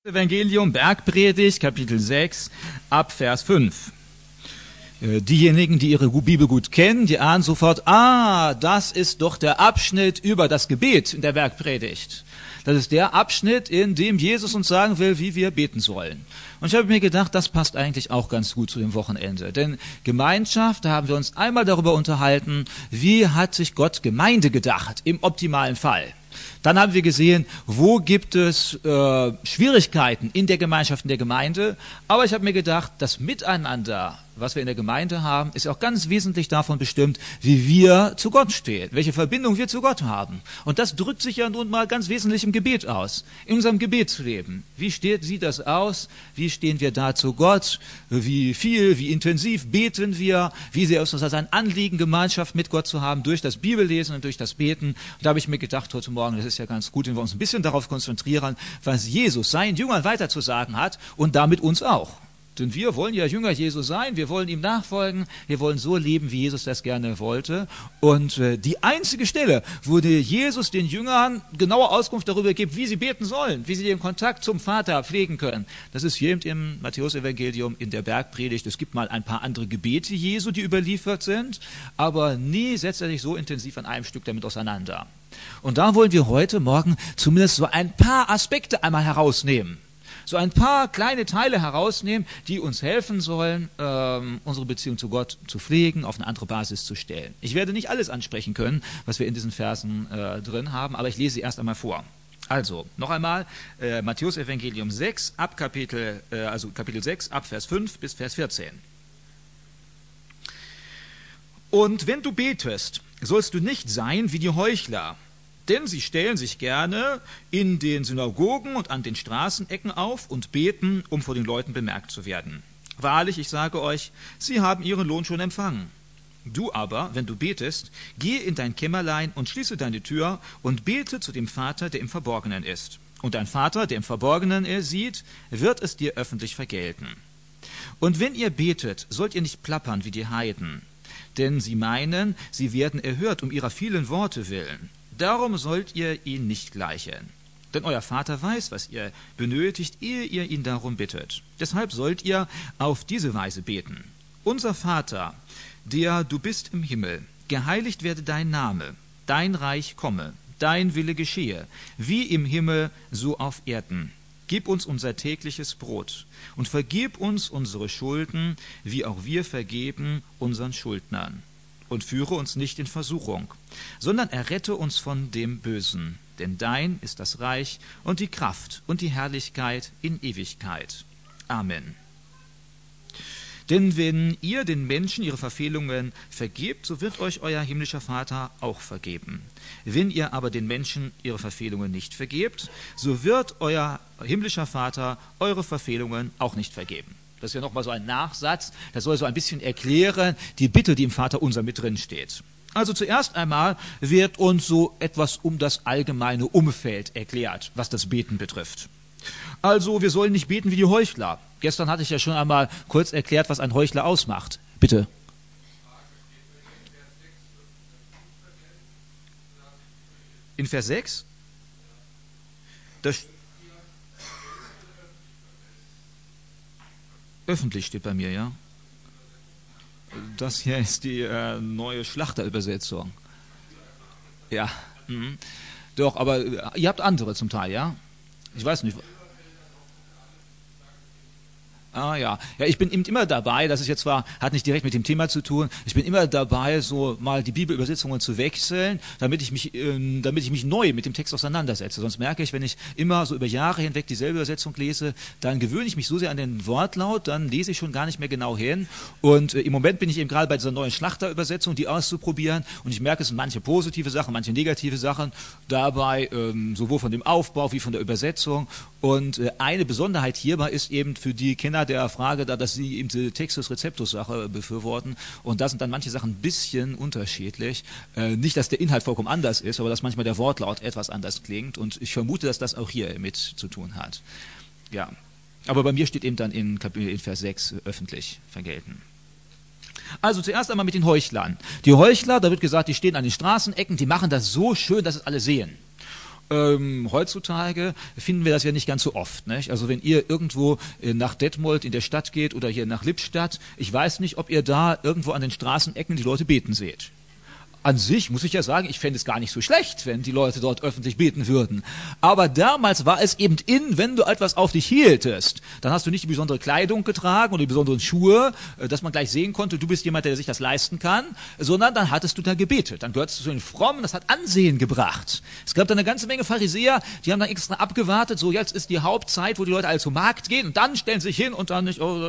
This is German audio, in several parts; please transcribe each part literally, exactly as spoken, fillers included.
Evangelium, Bergpredigt, Kapitel sechs, ab Vers fünf. Diejenigen, die ihre Bibel gut kennen, die ahnen sofort, ah, das ist doch der Abschnitt über das Gebet in der Bergpredigt. Das ist der Abschnitt, in dem Jesus uns sagen will, wie wir beten sollen. Und ich habe mir gedacht, das passt eigentlich auch ganz gut zu dem Wochenende. Denn Gemeinschaft, da haben wir uns einmal darüber unterhalten, wie hat sich Gott Gemeinde gedacht, im optimalen Fall. Dann haben wir gesehen, wo gibt es äh, Schwierigkeiten in der Gemeinschaft, in der Gemeinde. Aber ich habe mir gedacht, das Miteinander, was wir in der Gemeinde haben, ist auch ganz wesentlich davon bestimmt, wie wir zu Gott stehen, welche Verbindung wir zu Gott haben. Und das drückt sich ja nun mal ganz wesentlich im Gebet aus, in unserem Gebetsleben. Wie steht, sieht das aus? Wie stehen wir da zu Gott? Wie viel, wie intensiv beten wir? Wie sehr ist uns das ein Anliegen, Gemeinschaft mit Gott zu haben, durch das Bibellesen und durch das Beten? Und da habe ich mir gedacht heute Morgen, das ist ja ganz gut, wenn wir uns ein bisschen darauf konzentrieren, was Jesus seinen Jüngern weiterzusagen hat und damit uns auch. Denn wir wollen ja Jünger Jesu sein, wir wollen ihm nachfolgen, wir wollen so leben, wie Jesus das gerne wollte. Und äh, die einzige Stelle, wo der Jesus den Jüngern genaue Auskunft darüber gibt, wie sie beten sollen, wie sie den Kontakt zum Vater pflegen können, das ist hier im Matthäus-Evangelium in der Bergpredigt. Es gibt mal ein paar andere Gebete Jesu, die überliefert sind, aber nie setzt er sich so intensiv an einem Stück damit auseinander. Und da wollen wir heute Morgen zumindest so ein paar Aspekte einmal herausnehmen. So ein paar kleine Teile herausnehmen, die uns helfen sollen, ähm, unsere Beziehung zu Gott zu pflegen, auf eine andere Basis zu stellen. Ich werde nicht alles ansprechen können, was wir in diesen Versen äh, drin haben, aber ich lese sie erst einmal vor. Also, noch einmal, äh, Matthäus Evangelium sechs, ab Kapitel, äh, also Kapitel sechs, ab Vers fünf bis Vers vierzehn. Und wenn du betest, sollst du nicht sein wie die Heuchler, denn sie stellen sich gerne in den Synagogen und an den Straßenecken auf und beten, um vor den Leuten bemerkt zu werden. Wahrlich, ich sage euch, sie haben ihren Lohn schon empfangen. Du aber, wenn du betest, geh in dein Kämmerlein und schließe deine Tür und bete zu dem Vater, der im Verborgenen ist. Und dein Vater, der im Verborgenen er sieht, wird es dir öffentlich vergelten. Und wenn ihr betet, sollt ihr nicht plappern wie die Heiden, denn sie meinen, sie werden erhört um ihrer vielen Worte willen. Darum sollt ihr ihn nicht gleichen. Denn euer Vater weiß, was ihr benötigt, ehe ihr ihn darum bittet. Deshalb sollt ihr auf diese Weise beten. Unser Vater, der du bist im Himmel, geheiligt werde dein Name, dein Reich komme, dein Wille geschehe, wie im Himmel, so auf Erden. Gib uns unser tägliches Brot und vergib uns unsere Schulden, wie auch wir vergeben unseren Schuldnern. Und führe uns nicht in Versuchung, sondern errette uns von dem Bösen. Denn dein ist das Reich und die Kraft und die Herrlichkeit in Ewigkeit. Amen. Denn wenn ihr den Menschen ihre Verfehlungen vergebt, so wird euch euer himmlischer Vater auch vergeben. Wenn ihr aber den Menschen ihre Verfehlungen nicht vergebt, so wird euer himmlischer Vater eure Verfehlungen auch nicht vergeben. Das ist ja nochmal so ein Nachsatz, das soll so ein bisschen erklären, die Bitte, die im Vaterunser mit drin steht. Also zuerst einmal wird uns so etwas um das allgemeine Umfeld erklärt, was das Beten betrifft. Also wir sollen nicht beten wie die Heuchler. Gestern hatte ich ja schon einmal kurz erklärt, was ein Heuchler ausmacht. Bitte. In Vers sechs? Das öffentlich steht bei mir, ja. Das hier ist die äh, neue Schlachterübersetzung. Ja, mhm. Doch, aber äh, ihr habt andere zum Teil, ja? Ich weiß nicht. Ah ja, ja, ich bin eben immer dabei, das ist jetzt zwar, hat nicht direkt mit dem Thema zu tun, ich bin immer dabei, so mal die Bibelübersetzungen zu wechseln, damit ich mich, ähm, damit ich mich neu mit dem Text auseinandersetze. Sonst merke ich, wenn ich immer so über Jahre hinweg dieselbe Übersetzung lese, dann gewöhne ich mich so sehr an den Wortlaut, dann lese ich schon gar nicht mehr genau hin. Und äh, im Moment bin ich eben gerade bei dieser neuen Schlachterübersetzung, die auszuprobieren. Und ich merke, es sind manche positive Sachen, manche negative Sachen dabei, ähm, sowohl von dem Aufbau wie von der Übersetzung. Und äh, eine Besonderheit hierbei ist eben für die Kinder der Frage, da, dass sie eben die Textus-Receptus-Sache befürworten. Und da sind dann manche Sachen ein bisschen unterschiedlich. Äh, nicht, dass der Inhalt vollkommen anders ist, aber dass manchmal der Wortlaut etwas anders klingt. Und ich vermute, dass das auch hier mit zu tun hat. Ja. Aber bei mir steht eben dann in, Kapitel, in Vers sechs öffentlich vergelten. Also zuerst einmal mit den Heuchlern. Die Heuchler, da wird gesagt, die stehen an den Straßenecken, die machen das so schön, dass es alle sehen. Ähm, heutzutage finden wir das ja nicht ganz so oft. Nicht? Also wenn ihr irgendwo äh, nach Detmold in der Stadt geht oder hier nach Lippstadt, ich weiß nicht, ob ihr da irgendwo an den Straßenecken die Leute beten seht. An sich muss ich ja sagen, ich fände es gar nicht so schlecht, wenn die Leute dort öffentlich beten würden. Aber damals war es eben in, wenn du etwas auf dich hieltest, dann hast du nicht die besondere Kleidung getragen oder die besonderen Schuhe, dass man gleich sehen konnte, du bist jemand, der sich das leisten kann, sondern dann hattest du da gebetet. Dann gehörst du zu den Frommen, das hat Ansehen gebracht. Es gab da eine ganze Menge Pharisäer, die haben dann extra abgewartet, so jetzt ist die Hauptzeit, wo die Leute alle zum Markt gehen und dann stellen sie sich hin und dann nicht, oh,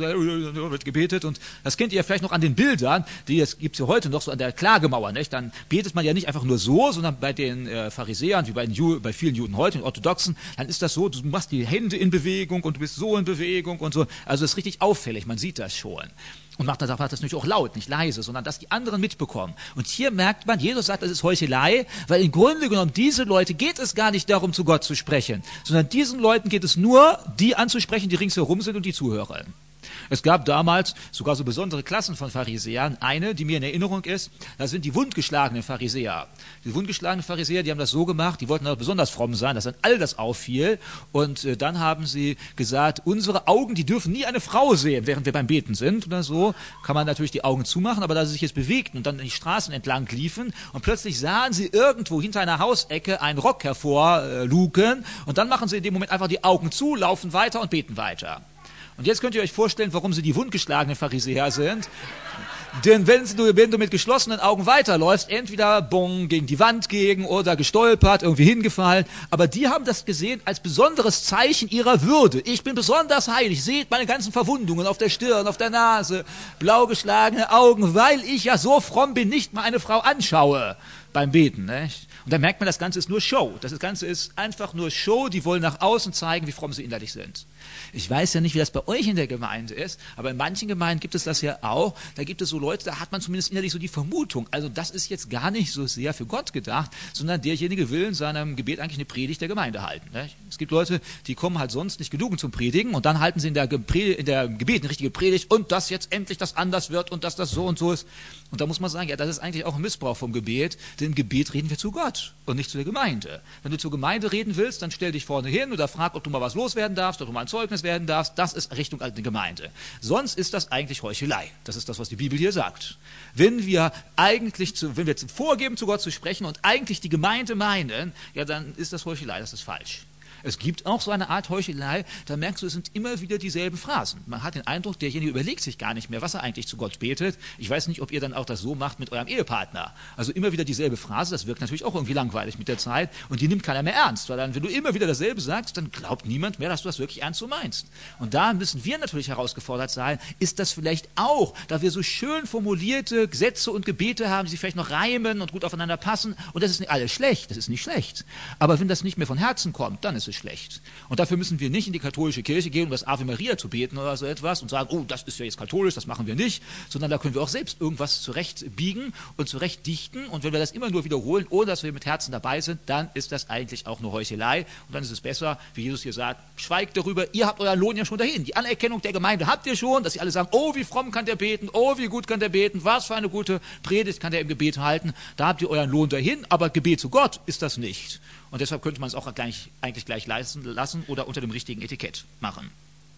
wird gebetet. Und das kennt ihr ja vielleicht noch an den Bildern, die es gibt ja heute noch so an der Klagemauer. Nicht? Dann betet man ja nicht einfach nur so, sondern bei den äh, Pharisäern, wie bei, den Ju- bei vielen Juden heute, den Orthodoxen, dann ist das so, du machst die Hände in Bewegung und du bist so in Bewegung und so. Also es ist richtig auffällig, man sieht das schon. Und macht das, macht das natürlich auch laut, nicht leise, sondern dass die anderen mitbekommen. Und hier merkt man, Jesus sagt, das ist Heuchelei, weil im Grunde genommen diese Leute geht es gar nicht darum, zu Gott zu sprechen, sondern diesen Leuten geht es nur, die anzusprechen, die ringsherum sind und die zuhören. Es gab damals sogar so besondere Klassen von Pharisäern. Eine, die mir in Erinnerung ist, das sind die wundgeschlagenen Pharisäer. Die wundgeschlagenen Pharisäer, die haben das so gemacht, die wollten auch besonders fromm sein, dass dann all das auffiel. Und äh, dann haben sie gesagt, unsere Augen, die dürfen nie eine Frau sehen, während wir beim Beten sind oder so. Kann man natürlich die Augen zumachen, aber da sie sich jetzt bewegten und dann die Straßen entlang liefen und plötzlich sahen sie irgendwo hinter einer Hausecke einen Rock hervorlugen und dann machen sie in dem Moment einfach die Augen zu, laufen weiter und beten weiter. Und jetzt könnt ihr euch vorstellen, warum sie die wundgeschlagenen Pharisäer sind. Denn wenn du, wenn du mit geschlossenen Augen weiterläufst, entweder bong, gegen die Wand gegen oder gestolpert, irgendwie hingefallen. Aber die haben das gesehen als besonderes Zeichen ihrer Würde. Ich bin besonders heilig. Seht meine ganzen Verwundungen auf der Stirn, auf der Nase, blau geschlagene Augen, weil ich ja so fromm bin, nicht mal eine Frau anschaue beim Beten. Nicht? Und dann merkt man, das Ganze ist nur Show. Das Ganze ist einfach nur Show. Die wollen nach außen zeigen, wie fromm sie innerlich sind. Ich weiß ja nicht, wie das bei euch in der Gemeinde ist, aber in manchen Gemeinden gibt es das ja auch. Da gibt es so Leute, da hat man zumindest innerlich so die Vermutung, also das ist jetzt gar nicht so sehr für Gott gedacht, sondern derjenige will in seinem Gebet eigentlich eine Predigt der Gemeinde halten. Ne? Es gibt Leute, die kommen halt sonst nicht genug zum Predigen und dann halten sie in der, Gepre- in der Gebet eine richtige Predigt und dass jetzt endlich das anders wird und dass das so und so ist. Und da muss man sagen, ja, das ist eigentlich auch ein Missbrauch vom Gebet, denn im Gebet reden wir zu Gott und nicht zu der Gemeinde. Wenn du zur Gemeinde reden willst, dann stell dich vorne hin oder frag, ob du mal was loswerden darfst, ob du mal ein Zeugnis werden darfst. Das ist Richtung eine Gemeinde. Sonst ist das eigentlich Heuchelei. Das ist das, was die Bibel hier sagt. Wenn wir eigentlich, zu, wenn wir vorgeben, zu Gott zu sprechen und eigentlich die Gemeinde meinen, ja, dann ist das Heuchelei, das ist falsch. Es gibt auch so eine Art Heuchelei, da merkst du, es sind immer wieder dieselben Phrasen. Man hat den Eindruck, derjenige überlegt sich gar nicht mehr, was er eigentlich zu Gott betet. Ich weiß nicht, ob ihr dann auch das so macht mit eurem Ehepartner. Also immer wieder dieselbe Phrase, das wirkt natürlich auch irgendwie langweilig mit der Zeit und die nimmt keiner mehr ernst, weil dann, wenn du immer wieder dasselbe sagst, dann glaubt niemand mehr, dass du das wirklich ernst so meinst. Und da müssen wir natürlich herausgefordert sein, ist das vielleicht auch, da wir so schön formulierte Gesetze und Gebete haben, die sich vielleicht noch reimen und gut aufeinander passen und das ist nicht alles schlecht, das ist nicht schlecht. Aber wenn das nicht mehr von Herzen kommt, dann ist es schlecht. Und dafür müssen wir nicht in die katholische Kirche gehen, um das Ave Maria zu beten oder so etwas und sagen, oh, das ist ja jetzt katholisch, das machen wir nicht, sondern da können wir auch selbst irgendwas zurechtbiegen und zurechtdichten und wenn wir das immer nur wiederholen, ohne dass wir mit Herzen dabei sind, dann ist das eigentlich auch nur Heuchelei und dann ist es besser, wie Jesus hier sagt, schweigt darüber, ihr habt euren Lohn ja schon dahin. Die Anerkennung der Gemeinde habt ihr schon, dass sie alle sagen, oh, wie fromm kann der beten, oh, wie gut kann der beten, was für eine gute Predigt kann der im Gebet halten, da habt ihr euren Lohn dahin, aber Gebet zu Gott ist das nicht. Und deshalb könnte man es auch gleich, eigentlich gleich leisten lassen oder unter dem richtigen Etikett machen.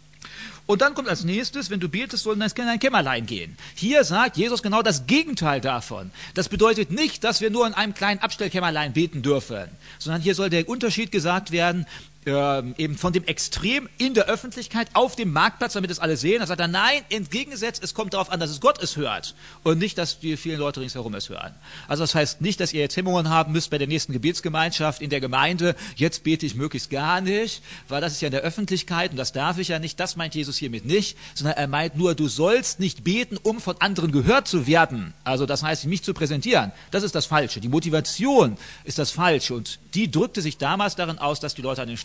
Und dann kommt als nächstes, wenn du betest, soll in ein Kämmerlein gehen. Hier sagt Jesus genau das Gegenteil davon. Das bedeutet nicht, dass wir nur in einem kleinen Abstellkämmerlein beten dürfen, sondern hier soll der Unterschied gesagt werden, Ähm, eben von dem Extrem in der Öffentlichkeit auf dem Marktplatz, damit es alle sehen. Da sagt er, nein, entgegengesetzt, es kommt darauf an, dass es Gott es hört und nicht, dass die vielen Leute ringsherum es hören. Also das heißt nicht, dass ihr jetzt Hemmungen haben müsst bei der nächsten Gebetsgemeinschaft in der Gemeinde, jetzt bete ich möglichst gar nicht, weil das ist ja in der Öffentlichkeit und das darf ich ja nicht, das meint Jesus hiermit nicht, sondern er meint nur, du sollst nicht beten, um von anderen gehört zu werden. Also das heißt, mich zu präsentieren, das ist das Falsche. Die Motivation ist das Falsche und die drückte sich damals darin aus, dass die Leute an den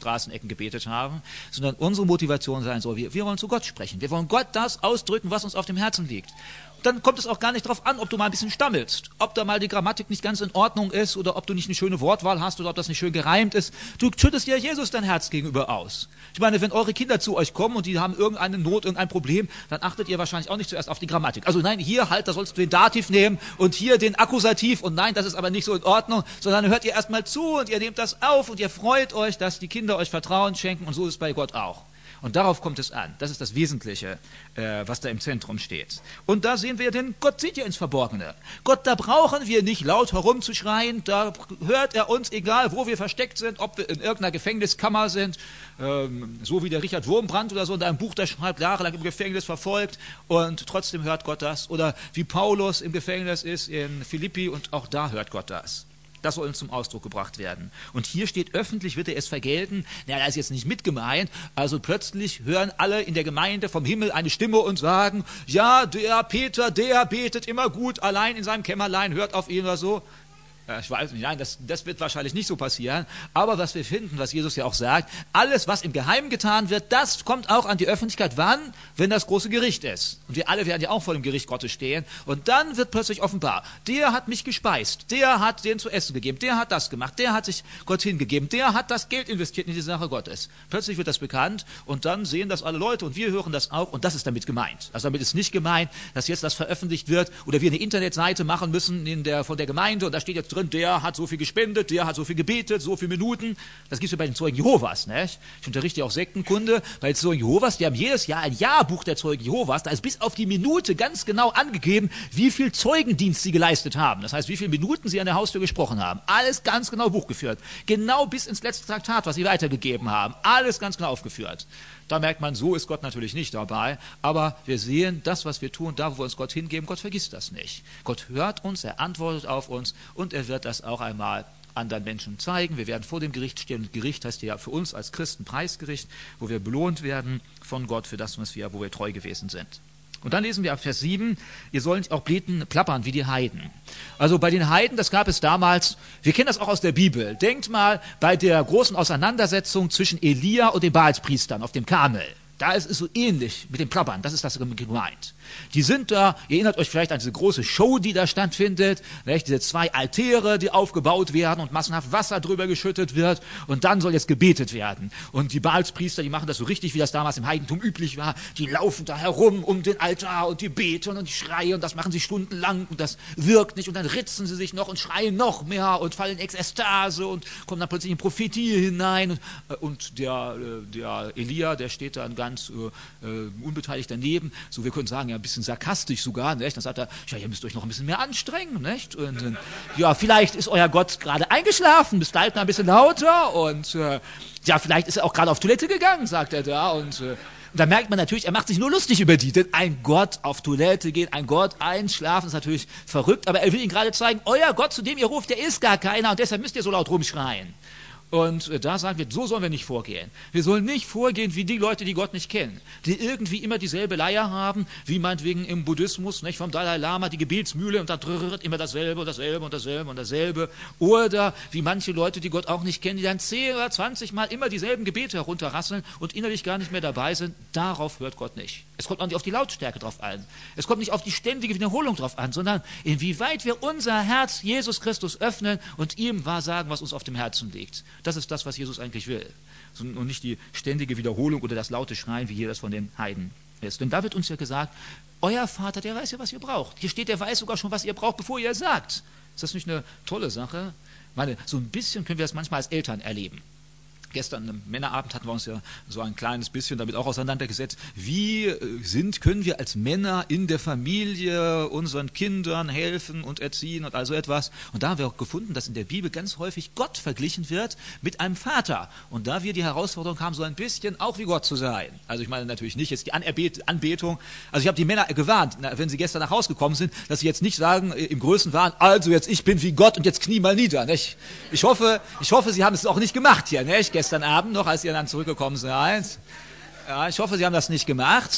Straßenecken gebetet haben, sondern unsere Motivation sein soll, wir, wir wollen zu Gott sprechen. Wir wollen Gott das ausdrücken, was uns auf dem Herzen liegt. Dann kommt es auch gar nicht darauf an, ob du mal ein bisschen stammelst, ob da mal die Grammatik nicht ganz in Ordnung ist oder ob du nicht eine schöne Wortwahl hast oder ob das nicht schön gereimt ist. Du schüttest ja Jesus dein Herz gegenüber aus. Ich meine, wenn eure Kinder zu euch kommen und die haben irgendeine Not, irgendein Problem, dann achtet ihr wahrscheinlich auch nicht zuerst auf die Grammatik. Also nein, hier halt, da sollst du den Dativ nehmen und hier den Akkusativ und nein, das ist aber nicht so in Ordnung, sondern hört ihr erstmal zu und ihr nehmt das auf und ihr freut euch, dass die Kinder euch Vertrauen schenken und so ist es bei Gott auch. Und darauf kommt es an. Das ist das Wesentliche, äh, was da im Zentrum steht. Und da sehen wir, denn Gott sieht ja ins Verborgene. Gott, da brauchen wir nicht laut herumzuschreien, da hört er uns, egal wo wir versteckt sind, ob wir in irgendeiner Gefängniskammer sind, ähm, so wie der Richard Wurmbrand oder so in einem Buch, der schreibt, jahrelang im Gefängnis verfolgt und trotzdem hört Gott das. Oder wie Paulus im Gefängnis ist in Philippi und auch da hört Gott das. Das soll uns zum Ausdruck gebracht werden. Und hier steht, öffentlich wird er es vergelten. Na, da ist jetzt nicht mit gemeint. Also plötzlich hören alle in der Gemeinde vom Himmel eine Stimme und sagen, ja, der Peter, der betet immer gut, allein in seinem Kämmerlein, hört auf ihn oder so. Ich weiß nicht, nein, das, das wird wahrscheinlich nicht so passieren. Aber was wir finden, was Jesus ja auch sagt, alles, was im Geheimen getan wird, das kommt auch an die Öffentlichkeit. Wann? Wenn das große Gericht ist. Und wir alle werden ja auch vor dem Gericht Gottes stehen. Und dann wird plötzlich offenbar, der hat mich gespeist, der hat den zu essen gegeben, der hat das gemacht, der hat sich Gott hingegeben, der hat das Geld investiert in die Sache Gottes. Plötzlich wird das bekannt und dann sehen das alle Leute und wir hören das auch und das ist damit gemeint. Also damit ist nicht gemeint, dass jetzt das veröffentlicht wird oder wir eine Internetseite machen müssen in der, von der Gemeinde und da steht jetzt drin, der hat so viel gespendet, der hat so viel gebetet, so viele Minuten. Das gibt es ja bei den Zeugen Jehovas. Nicht? Ich unterrichte ja auch Sektenkunde. Bei den Zeugen Jehovas, die haben jedes Jahr ein Jahrbuch der Zeugen Jehovas. Da ist bis auf die Minute ganz genau angegeben, wie viel Zeugendienst sie geleistet haben. Das heißt, wie viele Minuten sie an der Haustür gesprochen haben. Alles ganz genau buchgeführt. Genau bis ins letzte Traktat, was sie weitergegeben haben. Alles ganz genau aufgeführt. Da merkt man, so ist Gott natürlich nicht dabei, aber wir sehen, das, was wir tun, da, wo wir uns Gott hingeben, Gott vergisst das nicht. Gott hört uns, er antwortet auf uns und er wird das auch einmal anderen Menschen zeigen. Wir werden vor dem Gericht stehen und Gericht heißt ja für uns als Christen Preisgericht, wo wir belohnt werden von Gott für das, was wir, wo wir treu gewesen sind. Und dann lesen wir ab Vers sieben, ihr sollt auch beten, plappern wie die Heiden. Also bei den Heiden, das gab es damals, wir kennen das auch aus der Bibel. Denkt mal bei der großen Auseinandersetzung zwischen Elia und den Baalspriestern auf dem Karmel. Da ist es so ähnlich mit dem Plappern, das ist das gemeint. Die sind da, ihr erinnert euch vielleicht an diese große Show, die da stattfindet, nicht? Diese zwei Altäre, die aufgebaut werden und massenhaft Wasser drüber geschüttet wird und dann soll jetzt gebetet werden. Und die Baalspriester, die machen das so richtig, wie das damals im Heidentum üblich war, die laufen da herum um den Altar und die beten und die schreien und das machen sie stundenlang und das wirkt nicht und dann ritzen sie sich noch und schreien noch mehr und fallen in Ekstase und kommen dann plötzlich in Prophetie hinein und, und der, der Elia, der steht dann ganz äh, unbeteiligt daneben, so wir können sagen, ja, ein bisschen sarkastisch sogar, nicht? Dann sagt er, ja, ihr müsst euch noch ein bisschen mehr anstrengen, nicht? Und äh, ja, vielleicht ist euer Gott gerade eingeschlafen, bist halt mal ein bisschen lauter und äh, ja, vielleicht ist er auch gerade auf Toilette gegangen, sagt er da und äh, Und da merkt man natürlich, er macht sich nur lustig über die, denn ein Gott auf Toilette gehen, ein Gott einschlafen, ist natürlich verrückt, aber er will ihnen gerade zeigen, euer Gott, zu dem ihr ruft, der ist gar keiner und deshalb müsst ihr so laut rumschreien. Und da sagen wir, so sollen wir nicht vorgehen. Wir sollen nicht vorgehen wie die Leute, die Gott nicht kennen, die irgendwie immer dieselbe Leier haben, wie meinetwegen im Buddhismus, nicht, vom Dalai Lama, die Gebetsmühle und da drrrt immer dasselbe und dasselbe und dasselbe und dasselbe. Oder wie manche Leute, die Gott auch nicht kennen, die dann zehn oder zwanzig Mal immer dieselben Gebete herunterrasseln und innerlich gar nicht mehr dabei sind. Darauf hört Gott nicht. Es kommt auch nicht auf die Lautstärke drauf an. Es kommt nicht auf die ständige Wiederholung drauf an, sondern inwieweit wir unser Herz Jesus Christus öffnen und ihm wahrsagen, was uns auf dem Herzen liegt. Das ist das, was Jesus eigentlich will. Und nicht die ständige Wiederholung oder das laute Schreien, wie hier das von den Heiden ist. Denn da wird uns ja gesagt, euer Vater, der weiß ja, was ihr braucht. Hier steht, der weiß sogar schon, was ihr braucht, bevor ihr es sagt. Ist das nicht eine tolle Sache? Ich meine, so ein bisschen können wir das manchmal als Eltern erleben. Gestern am Männerabend hatten wir uns ja so ein kleines bisschen damit auch auseinandergesetzt. Wie sind, können wir als Männer in der Familie unseren Kindern helfen und erziehen und also etwas. Und da haben wir auch gefunden, dass in der Bibel ganz häufig Gott verglichen wird mit einem Vater. Und da wir die Herausforderung haben, so ein bisschen auch wie Gott zu sein. Also ich meine natürlich nicht jetzt die Anbetung. Also ich habe die Männer gewarnt, wenn sie gestern nach Hause gekommen sind, dass sie jetzt nicht sagen im Größenwahn, also jetzt ich bin wie Gott und jetzt knie mal nieder. Nicht? Ich hoffe, ich hoffe, sie haben es auch nicht gemacht hier. Nicht? Gestern Abend noch, als ihr dann zurückgekommen seid. Ja, ich hoffe, Sie haben das nicht gemacht.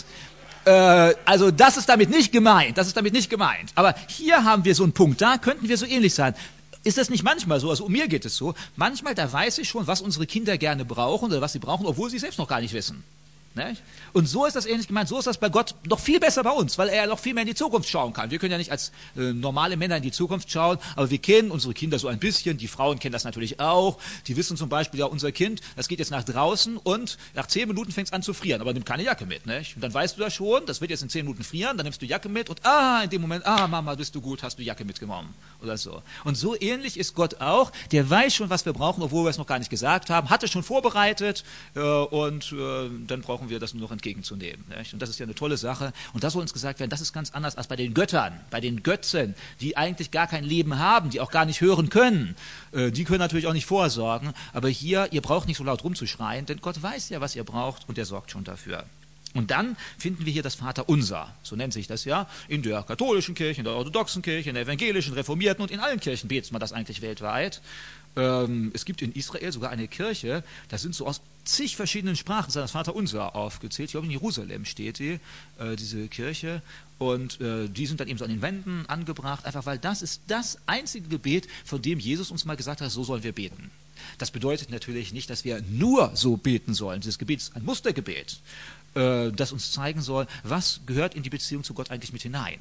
Äh, also das ist damit nicht gemeint, das ist damit nicht gemeint. Aber hier haben wir so einen Punkt, da könnten wir so ähnlich sein. Ist das nicht manchmal so, also um mir geht es so, manchmal da weiß ich schon, was unsere Kinder gerne brauchen oder was sie brauchen, obwohl sie selbst noch gar nicht wissen. Nicht? Und so ist das ähnlich gemeint, so ist das bei Gott noch viel besser bei uns, weil er ja noch viel mehr in die Zukunft schauen kann. Wir können ja nicht als äh, normale Männer in die Zukunft schauen, aber wir kennen unsere Kinder so ein bisschen, die Frauen kennen das natürlich auch, die wissen zum Beispiel, ja, unser Kind, das geht jetzt nach draußen und nach zehn Minuten fängt es an zu frieren, aber nimmt keine Jacke mit. Nicht? Und dann weißt du das schon, das wird jetzt in zehn Minuten frieren, dann nimmst du Jacke mit und ah, in dem Moment, ah, Mama, bist du gut, hast du Jacke mitgenommen oder so. Und so ähnlich ist Gott auch, der weiß schon, was wir brauchen, obwohl wir es noch gar nicht gesagt haben, hat es schon vorbereitet äh, und äh, dann brauchen wir das nur noch entgegenzunehmen. Nicht? Und das ist ja eine tolle Sache. Und das soll uns gesagt werden, das ist ganz anders als bei den Göttern, bei den Götzen, die eigentlich gar kein Leben haben, die auch gar nicht hören können. Äh, die können natürlich auch nicht vorsorgen. Aber hier, ihr braucht nicht so laut rumzuschreien, denn Gott weiß ja, was ihr braucht und er sorgt schon dafür. Und dann finden wir hier das Vaterunser, so nennt sich das ja, in der katholischen Kirche, in der orthodoxen Kirche, in der evangelischen, reformierten und in allen Kirchen betet man das eigentlich weltweit. Ähm, es gibt in Israel sogar eine Kirche, da sind so aus zig verschiedenen Sprachen das Vaterunser aufgezählt. Ich glaube, in Jerusalem steht die, äh, diese Kirche. Und äh, die sind dann eben so an den Wänden angebracht, einfach weil das ist das einzige Gebet, von dem Jesus uns mal gesagt hat, so sollen wir beten. Das bedeutet natürlich nicht, dass wir nur so beten sollen. Dieses Gebet ist ein Mustergebet, äh, das uns zeigen soll, was gehört in die Beziehung zu Gott eigentlich mit hinein.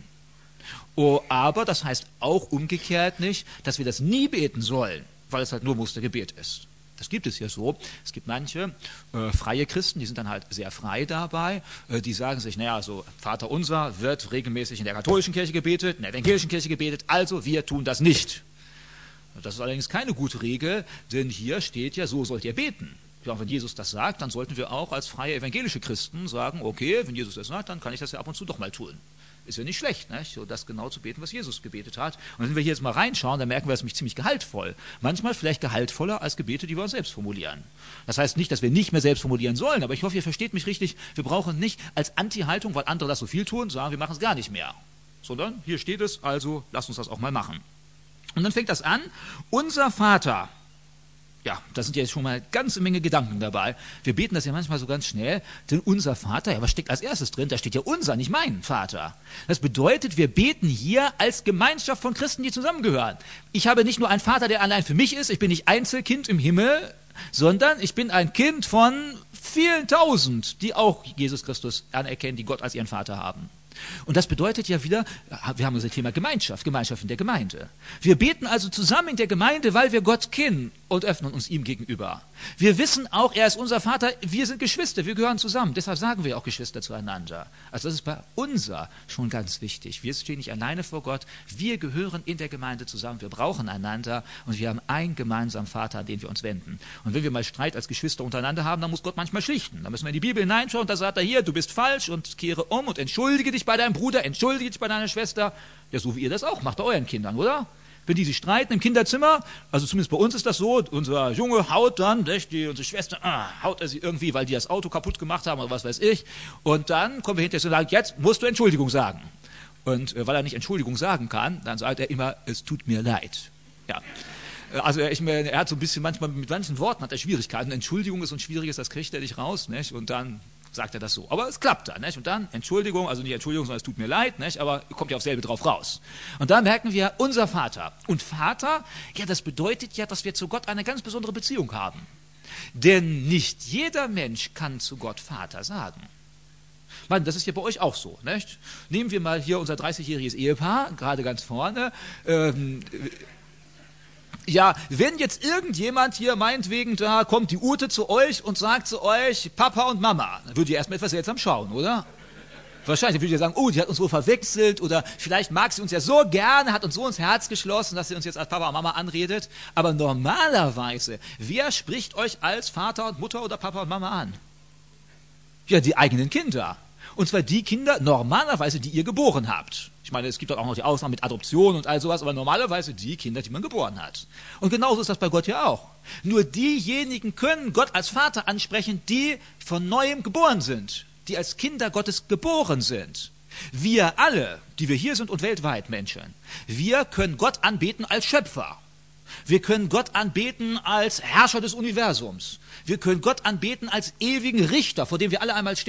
Oh, aber das heißt auch umgekehrt nicht, dass wir das nie beten sollen, weil es halt nur Mustergebet ist. Das gibt es ja so. Es gibt manche äh, freie Christen, die sind dann halt sehr frei dabei. Äh, die sagen sich, naja, so Vater unser wird regelmäßig in der katholischen Kirche gebetet, in der evangelischen Kirche gebetet, also wir tun das nicht. Das ist allerdings keine gute Regel, denn hier steht ja, so sollt ihr beten. Ja, wenn Jesus das sagt, dann sollten wir auch als freie evangelische Christen sagen, okay, wenn Jesus das sagt, dann kann ich das ja ab und zu doch mal tun. Ist ja nicht schlecht, ne? So das genau zu beten, was Jesus gebetet hat. Und wenn wir hier jetzt mal reinschauen, dann merken wir, das ist nämlich ziemlich gehaltvoll. Manchmal vielleicht gehaltvoller als Gebete, die wir uns selbst formulieren. Das heißt nicht, dass wir nicht mehr selbst formulieren sollen, aber ich hoffe, ihr versteht mich richtig. Wir brauchen nicht als Anti-Haltung, weil andere das so viel tun, sagen, wir machen es gar nicht mehr. Sondern hier steht es, also lasst uns das auch mal machen. Und dann fängt das an, unser Vater. Ja, da sind ja jetzt schon mal eine ganze Menge Gedanken dabei. Wir beten das ja manchmal so ganz schnell, denn unser Vater, ja, was steckt als erstes drin? Da steht ja unser, nicht mein Vater. Das bedeutet, wir beten hier als Gemeinschaft von Christen, die zusammengehören. Ich habe nicht nur einen Vater, der allein für mich ist, ich bin nicht Einzelkind im Himmel, sondern ich bin ein Kind von vielen Tausend, die auch Jesus Christus anerkennen, die Gott als ihren Vater haben. Und das bedeutet ja wieder, wir haben unser Thema Gemeinschaft, Gemeinschaft in der Gemeinde. Wir beten also zusammen in der Gemeinde, weil wir Gott kennen und öffnen uns ihm gegenüber. Wir wissen auch, er ist unser Vater, wir sind Geschwister, wir gehören zusammen. Deshalb sagen wir auch Geschwister zueinander. Also das ist bei unser schon ganz wichtig. Wir stehen nicht alleine vor Gott, wir gehören in der Gemeinde zusammen, wir brauchen einander und wir haben einen gemeinsamen Vater, an den wir uns wenden. Und wenn wir mal Streit als Geschwister untereinander haben, dann muss Gott manchmal schlichten. Da müssen wir in die Bibel hineinschauen und da sagt er hier, du bist falsch und kehre um und entschuldige dich bei deinem Bruder, entschuldige dich bei deiner Schwester. Ja, so wie ihr das auch macht bei euren Kindern, oder? Wenn die sich streiten im Kinderzimmer, also zumindest bei uns ist das so, unser Junge haut dann, die, unsere Schwester, ah, haut er sie irgendwie, weil die das Auto kaputt gemacht haben oder was weiß ich. Und dann kommen wir hinterher und sagen, jetzt musst du Entschuldigung sagen. Und äh, weil er nicht Entschuldigung sagen kann, dann sagt er immer, es tut mir leid. Ja. Also er, ich, er hat so ein bisschen, manchmal mit manchen Worten hat er Schwierigkeiten. Entschuldigung ist so ein schwieriges, das kriegt er nicht raus, nicht? Und dann sagt er das so. Aber es klappt dann, nicht? Und dann Entschuldigung, also nicht Entschuldigung, sondern es tut mir leid, nicht? Aber kommt ja auf selbe drauf raus. Und dann merken wir, unser Vater. Und Vater, ja, das bedeutet ja, dass wir zu Gott eine ganz besondere Beziehung haben. Denn nicht jeder Mensch kann zu Gott Vater sagen. Mann, das ist ja bei euch auch so, nicht? Nehmen wir mal hier unser dreißigjähriges Ehepaar, gerade ganz vorne. Ähm, Ja, wenn jetzt irgendjemand hier meinetwegen, da kommt die Ute zu euch und sagt zu euch, Papa und Mama, dann würdet ihr erstmal etwas seltsam schauen, oder? Wahrscheinlich würdet ihr sagen, oh, die hat uns so verwechselt oder vielleicht mag sie uns ja so gerne, hat uns so ins Herz geschlossen, dass sie uns jetzt als Papa und Mama anredet. Aber normalerweise, wer spricht euch als Vater und Mutter oder Papa und Mama an? Ja, die eigenen Kinder. Und zwar die Kinder normalerweise, die ihr geboren habt. Ich meine, es gibt auch noch die Ausnahmen mit Adoption und all sowas, aber normalerweise die Kinder, die man geboren hat. Und genauso ist das bei Gott ja auch. Nur diejenigen können Gott als Vater ansprechen, die von Neuem geboren sind, die als Kinder Gottes geboren sind. Wir alle, die wir hier sind und weltweit Menschen, wir können Gott anbeten als Schöpfer. Wir können Gott anbeten als Herrscher des Universums. Wir können Gott anbeten als ewigen Richter, vor dem wir alle einmal stehen.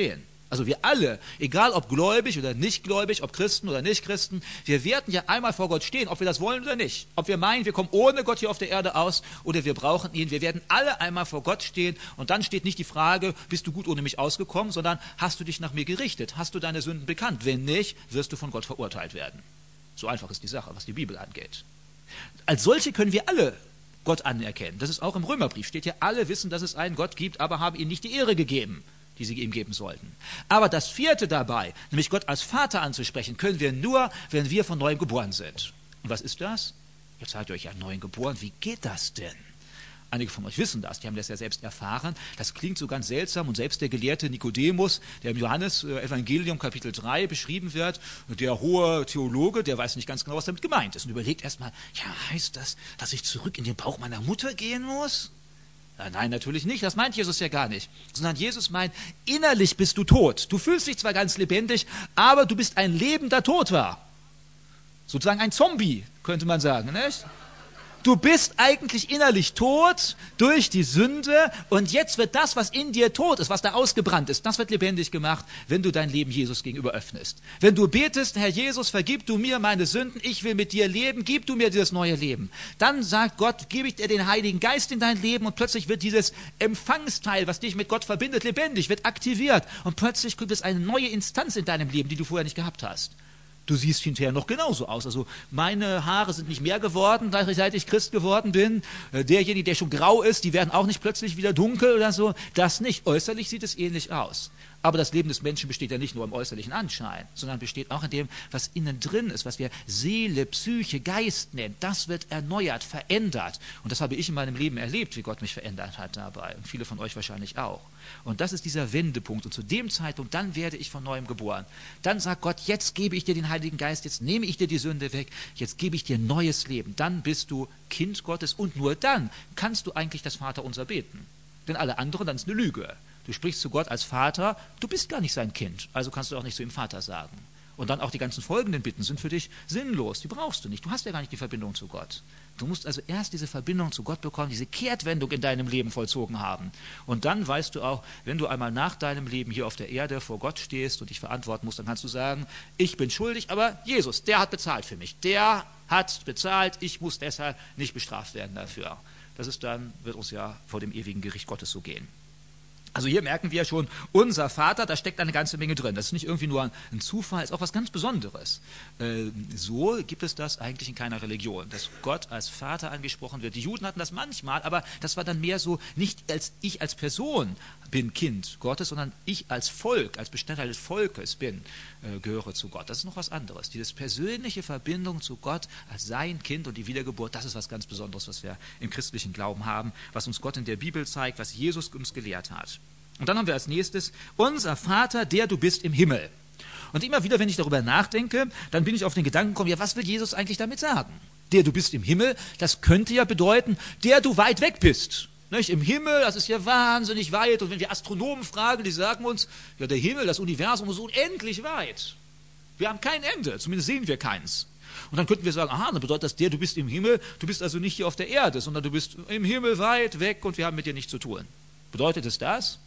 Also wir alle, egal ob gläubig oder nicht gläubig, ob Christen oder nicht Christen, wir werden ja einmal vor Gott stehen, ob wir das wollen oder nicht. Ob wir meinen, wir kommen ohne Gott hier auf der Erde aus oder wir brauchen ihn. Wir werden alle einmal vor Gott stehen und dann steht nicht die Frage, bist du gut ohne mich ausgekommen, sondern hast du dich nach mir gerichtet? Hast du deine Sünden bekannt? Wenn nicht, wirst du von Gott verurteilt werden. So einfach ist die Sache, was die Bibel angeht. Als solche können wir alle Gott anerkennen. Das ist auch im Römerbrief, steht ja, alle wissen, dass es einen Gott gibt, aber haben ihm nicht die Ehre gegeben, die sie ihm geben sollten. Aber das vierte dabei, nämlich Gott als Vater anzusprechen, können wir nur, wenn wir von neuem geboren sind. Und was ist das? Jetzt seid ihr euch ja neu geboren. Wie geht das denn? Einige von euch wissen das, die haben das ja selbst erfahren. Das klingt so ganz seltsam und selbst der Gelehrte Nikodemus, der im Johannes-Evangelium Kapitel drei beschrieben wird, der hohe Theologe, der weiß nicht ganz genau, was damit gemeint ist und überlegt erstmal, ja, heißt das, dass ich zurück in den Bauch meiner Mutter gehen muss? Nein, natürlich nicht, das meint Jesus ja gar nicht, sondern Jesus meint, innerlich bist du tot. Du fühlst dich zwar ganz lebendig, aber du bist ein lebender Toter. Sozusagen ein Zombie, könnte man sagen, nicht? Du bist eigentlich innerlich tot durch die Sünde und jetzt wird das, was in dir tot ist, was da ausgebrannt ist, das wird lebendig gemacht, wenn du dein Leben Jesus gegenüber öffnest. Wenn du betest, Herr Jesus, vergib du mir meine Sünden, ich will mit dir leben, gib du mir dieses neue Leben. Dann sagt Gott, gebe ich dir den Heiligen Geist in dein Leben und plötzlich wird dieses Empfangsteil, was dich mit Gott verbindet, lebendig, wird aktiviert und plötzlich gibt es eine neue Instanz in deinem Leben, die du vorher nicht gehabt hast. Du siehst hinterher noch genauso aus. Also meine Haare sind nicht mehr geworden, seit ich Christ geworden bin. Derjenige, der schon grau ist, die werden auch nicht plötzlich wieder dunkel oder so. Das nicht. Äußerlich sieht es ähnlich aus. Aber das Leben des Menschen besteht ja nicht nur im äußerlichen Anschein, sondern besteht auch in dem, was innen drin ist, was wir Seele, Psyche, Geist nennen. Das wird erneuert, verändert. Und das habe ich in meinem Leben erlebt, wie Gott mich verändert hat dabei. Und viele von euch wahrscheinlich auch. Und das ist dieser Wendepunkt. Und zu dem Zeitpunkt, dann werde ich von Neuem geboren. Dann sagt Gott, jetzt gebe ich dir den Heiligen Geist, jetzt nehme ich dir die Sünde weg, jetzt gebe ich dir neues Leben. Dann bist du Kind Gottes und nur dann kannst du eigentlich das Vaterunser beten. Denn alle anderen, dann ist eine Lüge. Du sprichst zu Gott als Vater, du bist gar nicht sein Kind, also kannst du auch nicht zu ihm Vater sagen. Und dann auch die ganzen folgenden Bitten sind für dich sinnlos, die brauchst du nicht, du hast ja gar nicht die Verbindung zu Gott. Du musst also erst diese Verbindung zu Gott bekommen, diese Kehrtwendung in deinem Leben vollzogen haben. Und dann weißt du auch, wenn du einmal nach deinem Leben hier auf der Erde vor Gott stehst und dich verantworten musst, dann kannst du sagen, ich bin schuldig, aber Jesus, der hat bezahlt für mich, der hat bezahlt, ich muss deshalb nicht bestraft werden dafür. Das ist dann, wird uns ja vor dem ewigen Gericht Gottes so gehen. Also hier merken wir schon, unser Vater, da steckt eine ganze Menge drin. Das ist nicht irgendwie nur ein Zufall, ist auch was ganz Besonderes. Äh, so gibt es das eigentlich in keiner Religion, dass Gott als Vater angesprochen wird. Die Juden hatten das manchmal, aber das war dann mehr so, nicht als ich als Person bin Kind Gottes, sondern ich als Volk, als Bestandteil des Volkes bin, äh, gehöre zu Gott. Das ist noch was anderes. Diese persönliche Verbindung zu Gott als sein Kind und die Wiedergeburt, das ist was ganz Besonderes, was wir im christlichen Glauben haben, was uns Gott in der Bibel zeigt, was Jesus uns gelehrt hat. Und dann haben wir als nächstes, unser Vater, der du bist im Himmel. Und immer wieder, wenn ich darüber nachdenke, dann bin ich auf den Gedanken gekommen, ja, was will Jesus eigentlich damit sagen? Der du bist im Himmel, das könnte ja bedeuten, der du weit weg bist. Nicht? Im Himmel, das ist ja wahnsinnig weit. Und wenn wir Astronomen fragen, die sagen uns, ja, der Himmel, das Universum ist unendlich weit. Wir haben kein Ende, zumindest sehen wir keins. Und dann könnten wir sagen, aha, dann bedeutet das, der du bist im Himmel, du bist also nicht hier auf der Erde, sondern du bist im Himmel weit weg und wir haben mit dir nichts zu tun. Bedeutet es das?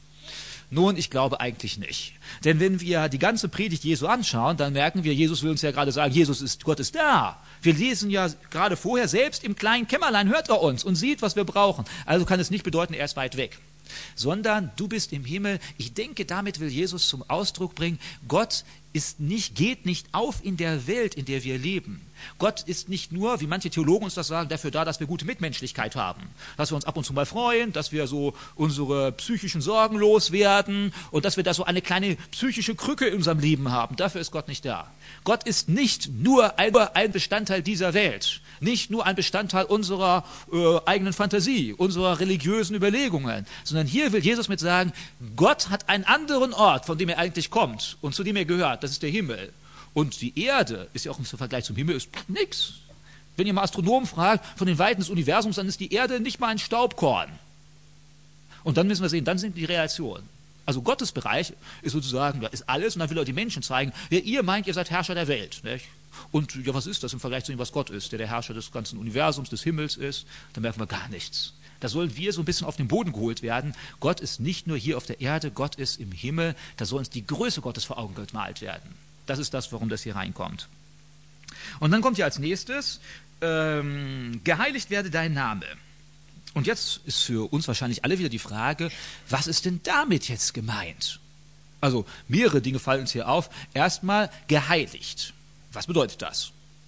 Nun, ich glaube eigentlich nicht. Denn wenn wir die ganze Predigt Jesu anschauen, dann merken wir, Jesus will uns ja gerade sagen, Jesus ist, Gott ist da. Wir lesen ja gerade vorher, selbst im kleinen Kämmerlein hört er uns und sieht, was wir brauchen. Also kann es nicht bedeuten, er ist weit weg. Sondern du bist im Himmel. Ich denke, damit will Jesus zum Ausdruck bringen, Gott ist nicht, geht nicht auf in der Welt, in der wir leben. Gott ist nicht nur, wie manche Theologen uns das sagen, dafür da, dass wir gute Mitmenschlichkeit haben. Dass wir uns ab und zu mal freuen, dass wir so unsere psychischen Sorgen loswerden und dass wir da so eine kleine psychische Krücke in unserem Leben haben. Dafür ist Gott nicht da. Gott ist nicht nur ein Bestandteil dieser Welt, nicht nur ein Bestandteil unserer äh, eigenen Fantasie, unserer religiösen Überlegungen, sondern hier will Jesus mit sagen, Gott hat einen anderen Ort, von dem er eigentlich kommt und zu dem er gehört. Das ist der Himmel. Und die Erde ist ja auch im Vergleich zum Himmel ist nichts. Wenn ihr mal Astronomen fragt, von den Weiten des Universums, dann ist die Erde nicht mal ein Staubkorn. Und dann müssen wir sehen, dann sind die Reaktionen. Also Gottes Bereich ist sozusagen, da ist alles und dann will er die Menschen zeigen, ja, ihr meint, ihr seid Herrscher der Welt. Nicht? Und ja, was ist das im Vergleich zu dem, was Gott ist, der der Herrscher des ganzen Universums, des Himmels ist? Dann merken wir gar nichts. Da sollen wir so ein bisschen auf den Boden geholt werden. Gott ist nicht nur hier auf der Erde, Gott ist im Himmel. Da soll uns die Größe Gottes vor Augen gemalt werden. Das ist das, warum das hier reinkommt. Und dann kommt hier als nächstes, ähm, geheiligt werde dein Name. Und jetzt ist für uns wahrscheinlich alle wieder die Frage, was ist denn damit jetzt gemeint? Also mehrere Dinge fallen uns hier auf. Erstmal geheiligt. Was bedeutet das?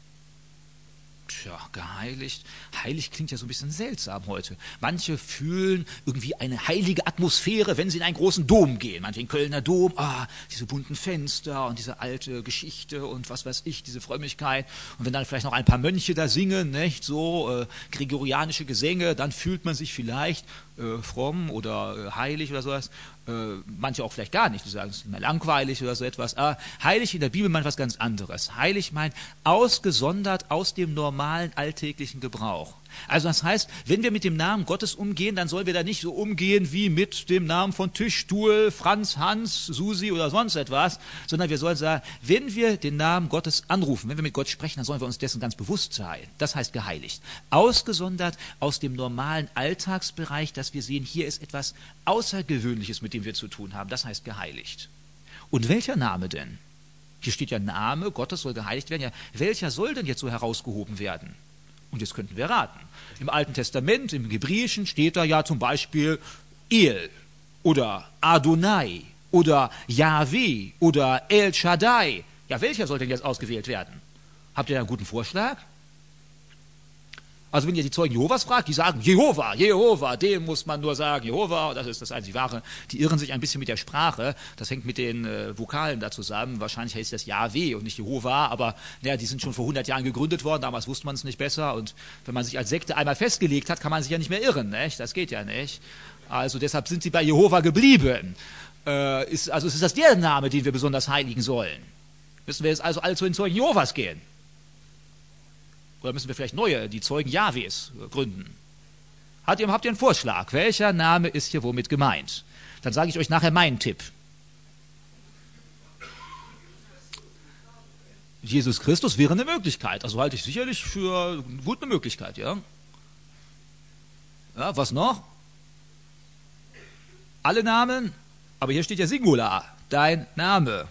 Tja, geheiligt. Heilig klingt ja so ein bisschen seltsam heute. Manche fühlen irgendwie eine heilige Atmosphäre, wenn sie in einen großen Dom gehen. Manche in Kölner Dom, ah, diese bunten Fenster und diese alte Geschichte und was weiß ich, diese Frömmigkeit. Und wenn dann vielleicht noch ein paar Mönche da singen, nicht so äh, gregorianische Gesänge, dann fühlt man sich vielleicht äh, fromm oder äh, heilig oder sowas. Äh, manche auch vielleicht gar nicht, die sagen, es ist mehr langweilig oder so etwas. Ah, heilig in der Bibel meint was ganz anderes. Heilig meint ausgesondert aus dem normalen alltäglichen Gebrauch. Also das heißt, wenn wir mit dem Namen Gottes umgehen, dann sollen wir da nicht so umgehen wie mit dem Namen von Tisch, Stuhl, Franz, Hans, Susi oder sonst etwas, sondern wir sollen sagen, wenn wir den Namen Gottes anrufen, wenn wir mit Gott sprechen, dann sollen wir uns dessen ganz bewusst sein. Das heißt geheiligt. Ausgesondert aus dem normalen Alltagsbereich, dass wir sehen, hier ist etwas Außergewöhnliches, mit dem wir zu tun haben. Das heißt geheiligt. Und welcher Name denn? Hier steht ja Name, Gottes soll geheiligt werden. Ja, welcher soll denn jetzt so herausgehoben werden? Und jetzt könnten wir raten. Im Alten Testament, im Hebräischen, steht da ja zum Beispiel El oder Adonai oder Yahweh oder El Shaddai. Ja, welcher soll denn jetzt ausgewählt werden? Habt ihr da einen guten Vorschlag? Also wenn ihr die Zeugen Jehovas fragt, die sagen Jehova, Jehova, dem muss man nur sagen, Jehova, das ist das einzig Wahre. Die irren sich ein bisschen mit der Sprache, das hängt mit den äh, Vokalen da zusammen. Wahrscheinlich heißt das Yahweh und nicht Jehova, aber naja, die sind schon vor hundert Jahren gegründet worden, damals wusste man es nicht besser. Und wenn man sich als Sekte einmal festgelegt hat, kann man sich ja nicht mehr irren, nicht? Das geht ja nicht. Also deshalb sind sie bei Jehova geblieben. Äh, ist, also ist das der Name, den wir besonders heiligen sollen? Müssen wir jetzt also alle zu den Zeugen Jehovas gehen? Oder müssen wir vielleicht neue, die Zeugen Jahwes, gründen? Habt ihr, habt ihr einen Vorschlag? Welcher Name ist hier womit gemeint? Dann sage ich euch nachher meinen Tipp. Jesus Christus wäre eine Möglichkeit. Also halte ich sicherlich für gut eine Möglichkeit, ja? Ja, was noch? Alle Namen? Aber hier steht ja Singular. Dein Name.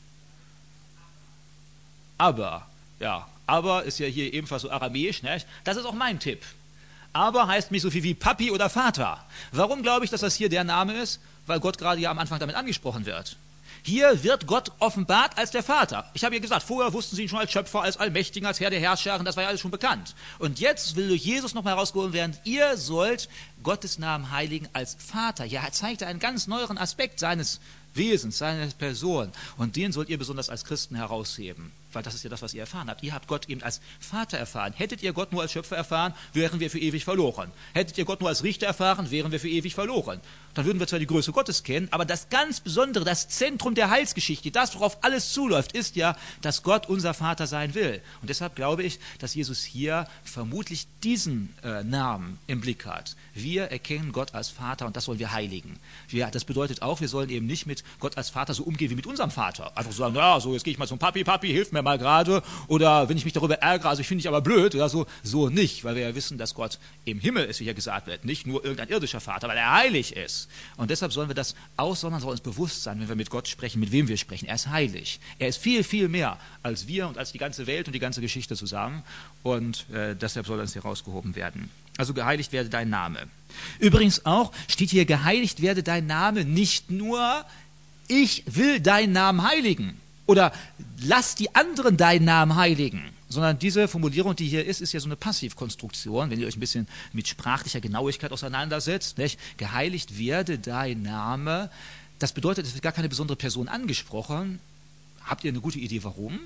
Aber, ja. Aber ist ja hier ebenfalls so aramäisch, ne? Das ist auch mein Tipp. Aber heißt nicht so viel wie Papi oder Vater. Warum glaube ich, dass das hier der Name ist? Weil Gott gerade ja am Anfang damit angesprochen wird. Hier wird Gott offenbart als der Vater. Ich habe ja gesagt, vorher wussten sie ihn schon als Schöpfer, als Allmächtigen, als Herr der Herrscher, das war ja alles schon bekannt. Und jetzt will durch Jesus nochmal herausgehoben werden, ihr sollt Gottes Namen heiligen als Vater. Ja, er zeigt einen ganz neueren Aspekt seines Wesens, seiner Person. Und den sollt ihr besonders als Christen herausheben. Weil das ist ja das, was ihr erfahren habt. Ihr habt Gott eben als Vater erfahren. Hättet ihr Gott nur als Schöpfer erfahren, wären wir für ewig verloren. Hättet ihr Gott nur als Richter erfahren, wären wir für ewig verloren. Dann würden wir zwar die Größe Gottes kennen, aber das ganz Besondere, das Zentrum der Heilsgeschichte, das, worauf alles zuläuft, ist ja, dass Gott unser Vater sein will. Und deshalb glaube ich, dass Jesus hier vermutlich diesen äh, Namen im Blick hat. Wir erkennen Gott als Vater und das sollen wir heiligen. Wir, das bedeutet auch, wir sollen eben nicht mit Gott als Vater so umgehen wie mit unserem Vater. Einfach so sagen, ja, so jetzt gehe ich mal zum Papi, Papi, hilf mir mal gerade. Oder wenn ich mich darüber ärgere, also ich finde dich aber blöd oder so, so nicht. Weil wir ja wissen, dass Gott im Himmel ist, wie hier gesagt wird. Nicht nur irgendein irdischer Vater, weil er heilig ist. Und deshalb sollen wir das aussondern, soll uns bewusst sein, wenn wir mit Gott sprechen, mit wem wir sprechen. Er ist heilig. Er ist viel, viel mehr als wir und als die ganze Welt und die ganze Geschichte zusammen. Und äh, deshalb soll uns herausgehoben werden. Also geheiligt werde dein Name. Übrigens auch steht hier, geheiligt werde dein Name nicht nur, ich will deinen Namen heiligen oder lass die anderen deinen Namen heiligen, sondern diese Formulierung, die hier ist, ist ja so eine Passivkonstruktion, wenn ihr euch ein bisschen mit sprachlicher Genauigkeit auseinandersetzt, nicht? Geheiligt werde dein Name, das bedeutet, es wird gar keine besondere Person angesprochen. Habt ihr eine gute Idee, warum?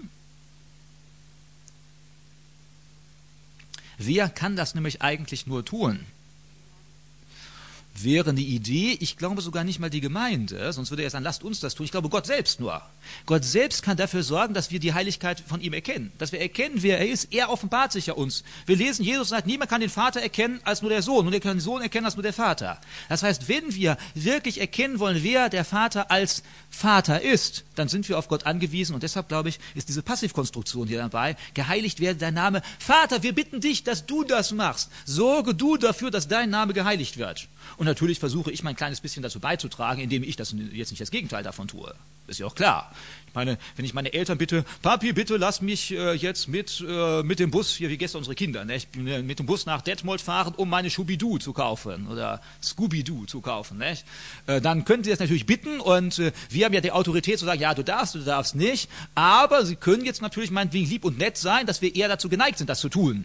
Wer kann das nämlich eigentlich nur tun? wäre eine Idee, ich glaube sogar nicht mal die Gemeinde, sonst würde er sagen, lasst uns das tun. Ich glaube Gott selbst nur. Gott selbst kann dafür sorgen, dass wir die Heiligkeit von ihm erkennen. Dass wir erkennen, wer er ist. Er offenbart sich ja uns. Wir lesen, Jesus sagt, niemand kann den Vater erkennen als nur der Sohn. Und er kann den Sohn erkennen als nur der Vater. Das heißt, wenn wir wirklich erkennen wollen, wer der Vater als Vater ist, dann sind wir auf Gott angewiesen. Und deshalb, glaube ich, ist diese Passivkonstruktion hier dabei. Geheiligt werde dein Name. Vater, wir bitten dich, dass du das machst. Sorge du dafür, dass dein Name geheiligt wird. Und natürlich versuche ich mein kleines bisschen dazu beizutragen, indem ich das jetzt nicht das Gegenteil davon tue. Ist ja auch klar. Ich meine, wenn ich meine Eltern bitte, Papi, bitte lass mich äh, jetzt mit, äh, mit dem Bus, hier wie gestern unsere Kinder, ne? Ich bin, äh, mit dem Bus nach Detmold fahren, um meine Scooby-Doo zu kaufen oder Scooby-Doo zu kaufen. Ne? Äh, dann können sie das natürlich bitten und äh, wir haben ja die Autorität zu sagen, ja, du darfst, du darfst nicht, aber sie können jetzt natürlich meinetwegen lieb und nett sein, dass wir eher dazu geneigt sind, das zu tun.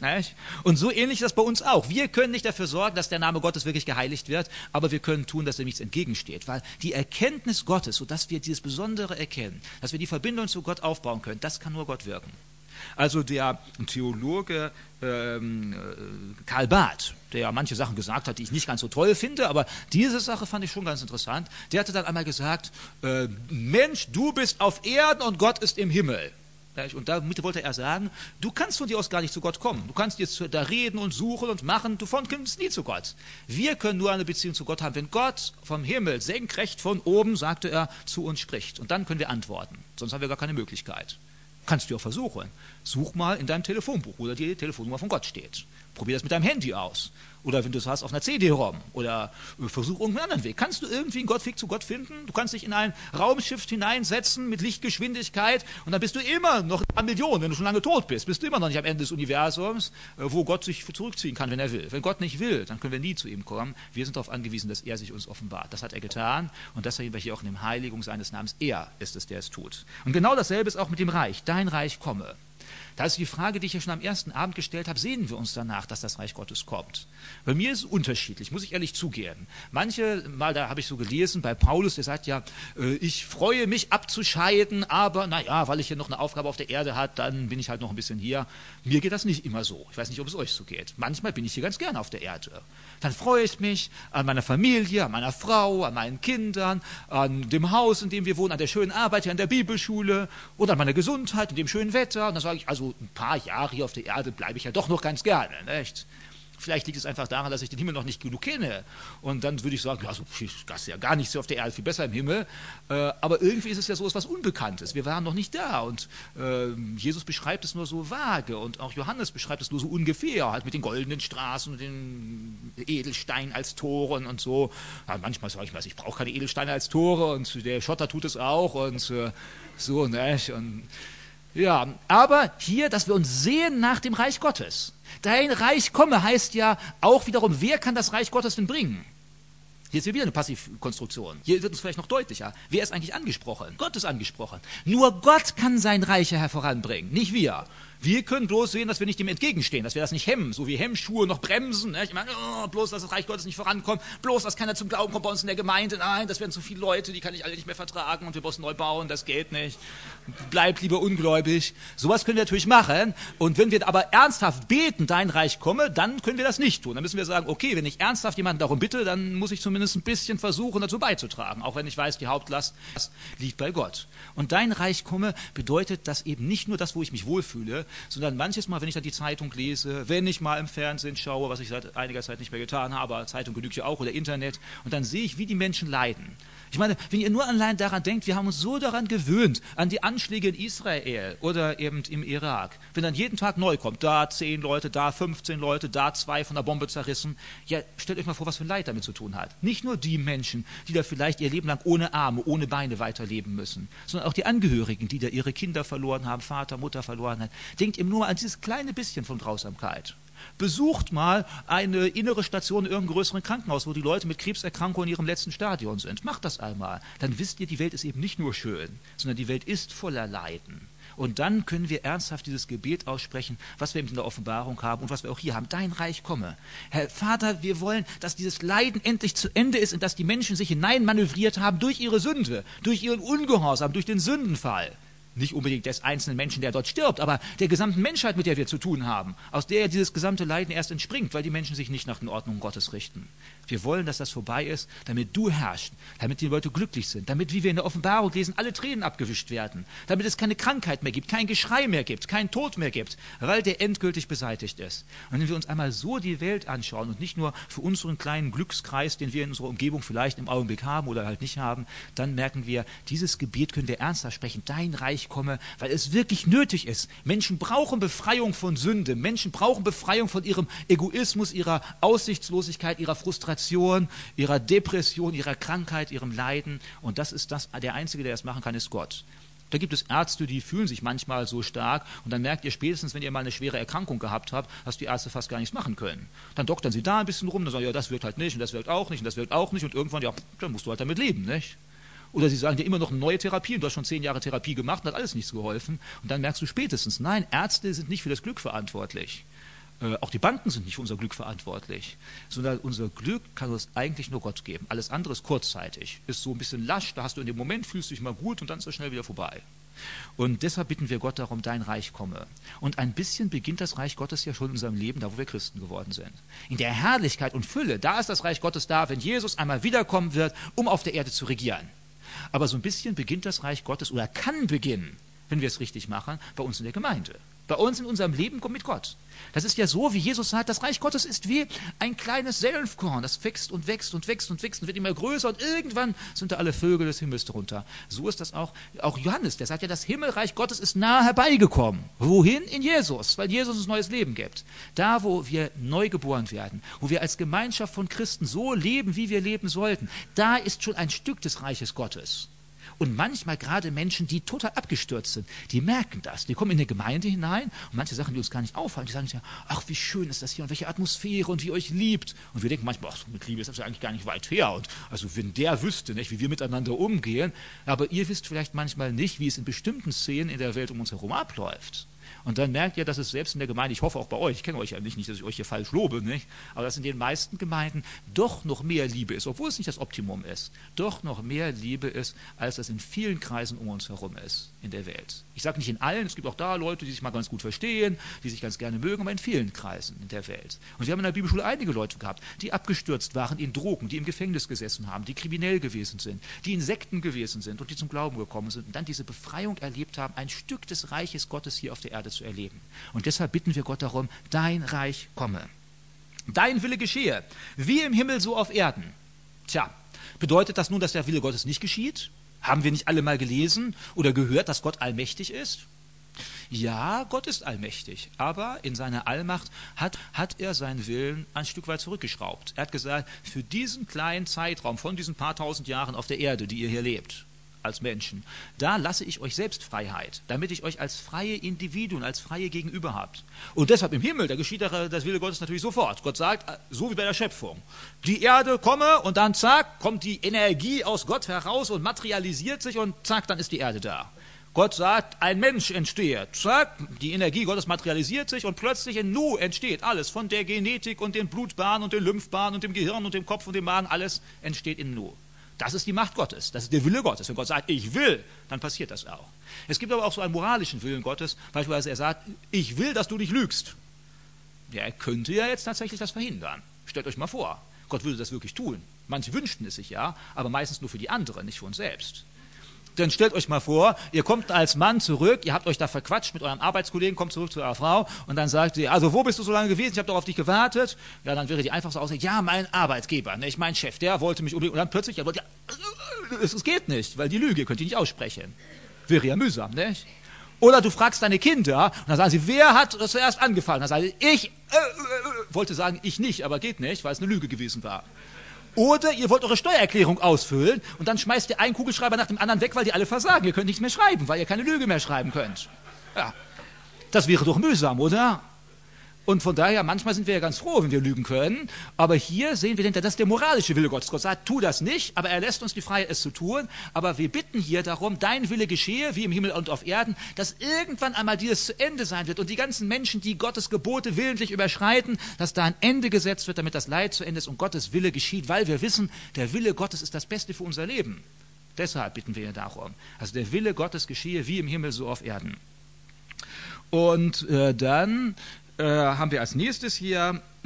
Und so ähnlich ist das bei uns auch. Wir können nicht dafür sorgen, dass der Name Gottes wirklich geheiligt wird, aber wir können tun, dass dem nichts entgegensteht. Weil die Erkenntnis Gottes, sodass wir dieses Besondere erkennen, dass wir die Verbindung zu Gott aufbauen können, das kann nur Gott wirken. Also der Theologe ähm, Karl Barth, der ja manche Sachen gesagt hat, die ich nicht ganz so toll finde, aber diese Sache fand ich schon ganz interessant, der hatte dann einmal gesagt, äh, Mensch, du bist auf Erden und Gott ist im Himmel. Und damit wollte er sagen, du kannst von dir aus gar nicht zu Gott kommen. Du kannst jetzt da reden und suchen und machen, du kommst nie zu Gott. Wir können nur eine Beziehung zu Gott haben, wenn Gott vom Himmel senkrecht von oben, sagte er, zu uns spricht. Und dann können wir antworten. Sonst haben wir gar keine Möglichkeit. Kannst du auch versuchen. Such mal in deinem Telefonbuch, wo die Telefonnummer von Gott steht. Probier das mit deinem Handy aus. Oder wenn du es hast, auf einer C D-ROM. Oder versuch irgendeinen anderen Weg. Kannst du irgendwie einen Gottweg zu Gott finden? Du kannst dich in ein Raumschiff hineinsetzen mit Lichtgeschwindigkeit und dann bist du immer noch eine Million, wenn du schon lange tot bist. Bist du immer noch nicht am Ende des Universums, wo Gott sich zurückziehen kann, wenn er will. Wenn Gott nicht will, dann können wir nie zu ihm kommen. Wir sind darauf angewiesen, dass er sich uns offenbart. Das hat er getan und das sehen wir hier auch in der Heiligung seines Namens. Er ist es, der es tut. Und genau dasselbe ist auch mit dem Reich. Dein Reich komme. Da ist die Frage, die ich ja schon am ersten Abend gestellt habe, sehen wir uns danach, dass das Reich Gottes kommt? Bei mir ist es unterschiedlich, muss ich ehrlich zugeben. Manche, mal da habe ich so gelesen, bei Paulus, der sagt ja, äh, ich freue mich abzuscheiden, aber naja, weil ich hier noch eine Aufgabe auf der Erde habe, dann bin ich halt noch ein bisschen hier. Mir geht das nicht immer so. Ich weiß nicht, ob es euch so geht. Manchmal bin ich hier ganz gerne auf der Erde. Dann freue ich mich an meiner Familie, an meiner Frau, an meinen Kindern, an dem Haus, in dem wir wohnen, an der schönen Arbeit hier an der Bibelschule oder an meiner Gesundheit und dem schönen Wetter. Und dann sage ich, also ein paar Jahre hier auf der Erde bleibe ich ja doch noch ganz gerne, nicht? Vielleicht liegt es einfach daran, dass ich den Himmel noch nicht genug kenne. Und dann würde ich sagen, ja, so, das ist ja gar nichts auf der Erde, viel besser im Himmel. Äh, aber irgendwie ist es ja so etwas Unbekanntes. Wir waren noch nicht da. Und äh, Jesus beschreibt es nur so vage. Und auch Johannes beschreibt es nur so ungefähr. Halt mit den goldenen Straßen und den Edelsteinen als Toren und so. Ja, manchmal sage ich mir, ich brauche keine Edelsteine als Tore. Und der Schotter tut es auch. Und äh, so, ne? Und ja, aber hier, dass wir uns sehen nach dem Reich Gottes. Dein Reich komme heißt ja auch wiederum, wer kann das Reich Gottes denn bringen? Hier ist wieder eine Passivkonstruktion. Hier wird uns vielleicht noch deutlicher. Wer ist eigentlich angesprochen? Gott ist angesprochen. Nur Gott kann sein Reich hervoranbringen, nicht wir. Wir können bloß sehen, dass wir nicht dem entgegenstehen, dass wir das nicht hemmen, so wie Hemmschuhe noch bremsen. Ne? Ich meine, oh, bloß, dass das Reich Gottes nicht vorankommt, bloß, dass keiner zum Glauben kommt bei uns in der Gemeinde. Nein, das werden zu viele Leute, die kann ich alle nicht mehr vertragen und wir müssen neu bauen, das geht nicht. Bleib lieber ungläubig. Sowas können wir natürlich machen. Und wenn wir aber ernsthaft beten, dein Reich komme, dann können wir das nicht tun. Dann müssen wir sagen, okay, wenn ich ernsthaft jemanden darum bitte, dann muss ich zumindest ein bisschen versuchen, dazu beizutragen. Auch wenn ich weiß, die Hauptlast liegt bei Gott. Und dein Reich komme bedeutet, dass eben nicht nur das, wo ich mich wohlfühle, sondern manches Mal, wenn ich dann die Zeitung lese, wenn ich mal im Fernsehen schaue, was ich seit einiger Zeit nicht mehr getan habe, aber Zeitung genügt ja auch, oder Internet, und dann sehe ich, wie die Menschen leiden. Ich meine, wenn ihr nur allein daran denkt, wir haben uns so daran gewöhnt, an die Anschläge in Israel oder eben im Irak, wenn dann jeden Tag neu kommt, da zehn Leute, da fünfzehn Leute, da zwei von der Bombe zerrissen, ja, stellt euch mal vor, was für ein Leid damit zu tun hat. Nicht nur die Menschen, die da vielleicht ihr Leben lang ohne Arme, ohne Beine weiterleben müssen, sondern auch die Angehörigen, die da ihre Kinder verloren haben, Vater, Mutter verloren haben. Denkt ihr nur an dieses kleine bisschen von Grausamkeit. Besucht mal eine innere Station in irgendeinem größeren Krankenhaus, wo die Leute mit Krebserkrankungen in ihrem letzten Stadion sind. Macht das einmal. Dann wisst ihr, die Welt ist eben nicht nur schön, sondern die Welt ist voller Leiden. Und dann können wir ernsthaft dieses Gebet aussprechen, was wir eben in der Offenbarung haben und was wir auch hier haben. Dein Reich komme. Herr Vater, wir wollen, dass dieses Leiden endlich zu Ende ist, in das die Menschen sich hineinmanövriert haben durch ihre Sünde, durch ihren Ungehorsam, durch den Sündenfall. Nicht unbedingt des einzelnen Menschen, der dort stirbt, aber der gesamten Menschheit, mit der wir zu tun haben, aus der dieses gesamte Leiden erst entspringt, weil die Menschen sich nicht nach den Ordnungen Gottes richten. Wir wollen, dass das vorbei ist, damit du herrschst, damit die Leute glücklich sind, damit, wie wir in der Offenbarung lesen, alle Tränen abgewischt werden, damit es keine Krankheit mehr gibt, kein Geschrei mehr gibt, kein Tod mehr gibt, weil der endgültig beseitigt ist. Und wenn wir uns einmal so die Welt anschauen und nicht nur für unseren kleinen Glückskreis, den wir in unserer Umgebung vielleicht im Augenblick haben oder halt nicht haben, dann merken wir, dieses Gebet können wir ernsthaft sprechen, dein Reich komme, weil es wirklich nötig ist. Menschen brauchen Befreiung von Sünde, Menschen brauchen Befreiung von ihrem Egoismus, ihrer Aussichtslosigkeit, ihrer Frustration, ihrer Depression, ihrer Krankheit, ihrem Leiden. Und das ist das, der Einzige, der das machen kann, ist Gott. Da gibt es Ärzte, die fühlen sich manchmal so stark und dann merkt ihr spätestens, wenn ihr mal eine schwere Erkrankung gehabt habt, dass die Ärzte fast gar nichts machen können. Dann doktern sie da ein bisschen rum, dann sagen, ja, das wirkt halt nicht und das wirkt auch nicht und das wirkt auch nicht und irgendwann, ja, dann musst du halt damit leben, nicht? Oder sie sagen dir immer noch eine neue Therapie und du hast schon zehn Jahre Therapie gemacht und hat alles nichts geholfen. Und dann merkst du spätestens, nein, Ärzte sind nicht für das Glück verantwortlich. Äh, auch die Banken sind nicht für unser Glück verantwortlich. Sondern unser Glück kann uns eigentlich nur Gott geben. Alles andere ist kurzzeitig. Ist so ein bisschen lasch, da hast du in dem Moment, fühlst du dich mal gut und dann ist es schnell wieder vorbei. Und deshalb bitten wir Gott darum, dein Reich komme. Und ein bisschen beginnt das Reich Gottes ja schon in unserem Leben, da wo wir Christen geworden sind. In der Herrlichkeit und Fülle, da ist das Reich Gottes da, wenn Jesus einmal wiederkommen wird, um auf der Erde zu regieren. Aber so ein bisschen beginnt das Reich Gottes oder kann beginnen, wenn wir es richtig machen, bei uns in der Gemeinde. Bei uns in unserem Leben mit Gott. Das ist ja so, wie Jesus sagt, das Reich Gottes ist wie ein kleines Senfkorn. Das wächst und wächst und wächst und wächst und wird immer größer und irgendwann sind da alle Vögel des Himmels drunter. So ist das auch, auch Johannes, der sagt ja, das Himmelreich Gottes ist nahe herbeigekommen. Wohin? In Jesus, weil Jesus uns neues Leben gibt. Da, wo wir neu geboren werden, wo wir als Gemeinschaft von Christen so leben, wie wir leben sollten, da ist schon ein Stück des Reiches Gottes. Und manchmal gerade Menschen, die total abgestürzt sind, die merken das. Die kommen in eine Gemeinde hinein und manche Sachen, die uns gar nicht auffallen, die sagen sich ja, ach, wie schön ist das hier und welche Atmosphäre und wie ihr euch liebt. Und wir denken manchmal, ach, mit Liebe ist das ja eigentlich gar nicht weit her. Und also wenn der wüsste, nicht, wie wir miteinander umgehen, aber ihr wisst vielleicht manchmal nicht, wie es in bestimmten Szenen in der Welt um uns herum abläuft. Und dann merkt ihr, dass es selbst in der Gemeinde, ich hoffe auch bei euch, ich kenne euch ja nicht, nicht, dass ich euch hier falsch lobe, nicht? Aber dass in den meisten Gemeinden doch noch mehr Liebe ist, obwohl es nicht das Optimum ist, doch noch mehr Liebe ist, als das in vielen Kreisen um uns herum ist in der Welt. Ich sage nicht in allen, es gibt auch da Leute, die sich mal ganz gut verstehen, die sich ganz gerne mögen, aber in vielen Kreisen in der Welt. Und wir haben in der Bibelschule einige Leute gehabt, die abgestürzt waren in Drogen, die im Gefängnis gesessen haben, die kriminell gewesen sind, die in Sekten gewesen sind und die zum Glauben gekommen sind und dann diese Befreiung erlebt haben, ein Stück des Reiches Gottes hier auf der Erde zu erleben. Und deshalb bitten wir Gott darum, dein Reich komme. Dein Wille geschehe, wie im Himmel so auf Erden. Tja, bedeutet das nun, dass der Wille Gottes nicht geschieht? Haben wir nicht alle mal gelesen oder gehört, dass Gott allmächtig ist? Ja, Gott ist allmächtig, aber in seiner Allmacht hat, hat er seinen Willen ein Stück weit zurückgeschraubt. Er hat gesagt, für diesen kleinen Zeitraum von diesen paar tausend Jahren auf der Erde, die ihr hier lebt, als Menschen, da lasse ich euch selbst Freiheit, damit ich euch als freie Individuen, als freie Gegenüber habt. Und deshalb im Himmel, da geschieht das Wille Gottes natürlich sofort. Gott sagt, so wie bei der Schöpfung, die Erde komme und dann zack, kommt die Energie aus Gott heraus und materialisiert sich und zack, dann ist die Erde da. Gott sagt, ein Mensch entstehe, zack, die Energie Gottes materialisiert sich und plötzlich in Nu entsteht alles, von der Genetik und den Blutbahnen und den Lymphbahnen und dem Gehirn und dem Kopf und dem Magen, alles entsteht in Nu. Das ist die Macht Gottes, das ist der Wille Gottes. Wenn Gott sagt, ich will, dann passiert das auch. Es gibt aber auch so einen moralischen Willen Gottes, beispielsweise er sagt, ich will, dass du nicht lügst. Ja, er könnte ja jetzt tatsächlich das verhindern. Stellt euch mal vor, Gott würde das wirklich tun. Manche wünschten es sich ja, aber meistens nur für die anderen, nicht für uns selbst. Dann stellt euch mal vor, ihr kommt als Mann zurück, ihr habt euch da verquatscht mit eurem Arbeitskollegen, kommt zurück zu eurer Frau und dann sagt sie, also wo bist du so lange gewesen, ich habe doch auf dich gewartet. Ja, dann wäre die einfachste Aussage, ja, mein Arbeitgeber, nicht mein Chef, der wollte mich unbedingt. Und dann plötzlich, ja, es geht nicht, weil die Lüge könnt ihr nicht aussprechen. Wäre ja mühsam, nicht? Oder du fragst deine Kinder und dann sagen sie, wer hat das zuerst angefangen? Dann sagen sie, ich, äh, äh, wollte sagen, ich nicht, aber geht nicht, weil es eine Lüge gewesen war. Oder ihr wollt eure Steuererklärung ausfüllen und dann schmeißt ihr einen Kugelschreiber nach dem anderen weg, weil die alle versagen. Ihr könnt nichts mehr schreiben, weil ihr keine Lüge mehr schreiben könnt. Ja, das wäre doch mühsam, oder? Und von daher, manchmal sind wir ja ganz froh, wenn wir lügen können. Aber hier sehen wir, das ist der moralische Wille Gottes. Gott sagt, tu das nicht, aber er lässt uns die Freiheit, es zu tun. Aber wir bitten hier darum, dein Wille geschehe, wie im Himmel und auf Erden, dass irgendwann einmal dieses zu Ende sein wird. Und die ganzen Menschen, die Gottes Gebote willentlich überschreiten, dass da ein Ende gesetzt wird, damit das Leid zu Ende ist und Gottes Wille geschieht. Weil wir wissen, der Wille Gottes ist das Beste für unser Leben. Deshalb bitten wir darum. Also der Wille Gottes geschehe wie im Himmel, so auf Erden. Und äh, dann äh, haben wir als nächstes hier äh,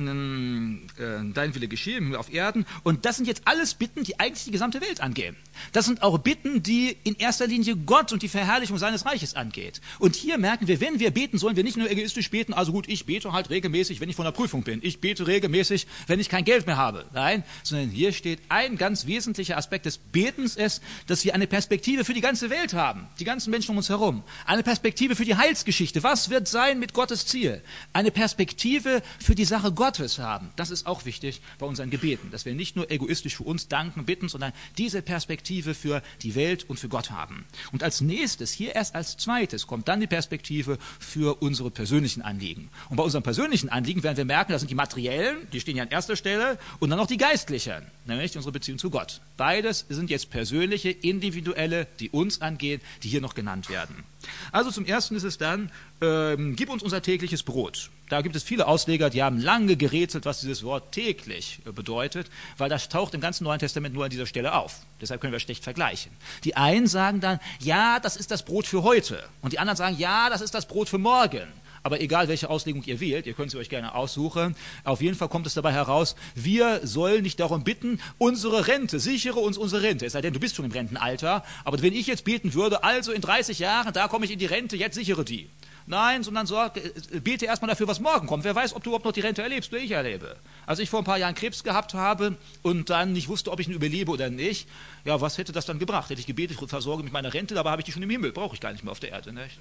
dein Wille geschehe im Himmel auf Erden. Und das sind jetzt alles Bitten, die eigentlich die gesamte Welt angehen. Das sind auch Bitten, die in erster Linie Gott und die Verherrlichung seines Reiches angeht. Und hier merken wir, wenn wir beten, sollen wir nicht nur egoistisch beten, also gut, ich bete halt regelmäßig, wenn ich vor einer Prüfung bin. Ich bete regelmäßig, wenn ich kein Geld mehr habe. Nein, sondern hier steht ein ganz wesentlicher Aspekt des Betens ist, dass wir eine Perspektive für die ganze Welt haben, die ganzen Menschen um uns herum. Eine Perspektive für die Heilsgeschichte. Was wird sein mit Gottes Ziel? Eine Perspektive für die Sache Gottes haben. Das ist auch wichtig bei unseren Gebeten, dass wir nicht nur egoistisch für uns danken, bitten, sondern diese Perspektive für die Welt und für Gott haben. Und als nächstes, hier erst als zweites, kommt dann die Perspektive für unsere persönlichen Anliegen. Und bei unseren persönlichen Anliegen werden wir merken, das sind die materiellen, die stehen ja an erster Stelle, und dann noch die geistlichen, nämlich unsere Beziehung zu Gott. Beides sind jetzt persönliche, individuelle, die uns angehen, die hier noch genannt werden. Also zum Ersten ist es dann, ähm, gib uns unser tägliches Brot. Da gibt es viele Ausleger, die haben lange gerätselt, was dieses Wort täglich äh, bedeutet, weil das taucht im ganzen Neuen Testament nur an dieser Stelle auf. Deshalb können wir schlecht vergleichen. Die einen sagen dann, ja, das ist das Brot für heute. Und die anderen sagen, ja, das ist das Brot für morgen. Aber egal, welche Auslegung ihr wählt, ihr könnt sie euch gerne aussuchen, auf jeden Fall kommt es dabei heraus, wir sollen nicht darum bitten, unsere Rente, sichere uns unsere Rente, es sei denn, du bist schon im Rentenalter, aber wenn ich jetzt beten würde, also in dreißig Jahren, da komme ich in die Rente, jetzt sichere die. Nein, sondern sorg, bete erstmal dafür, was morgen kommt. Wer weiß, ob du überhaupt noch die Rente erlebst, wie ich erlebe. Als ich vor ein paar Jahren Krebs gehabt habe und dann nicht wusste, ob ich ihn überlebe oder nicht, ja, was hätte das dann gebracht? Hätte ich gebetet, versorge mit meiner Rente, dabei habe ich die schon im Himmel, brauche ich gar nicht mehr auf der Erde, nicht?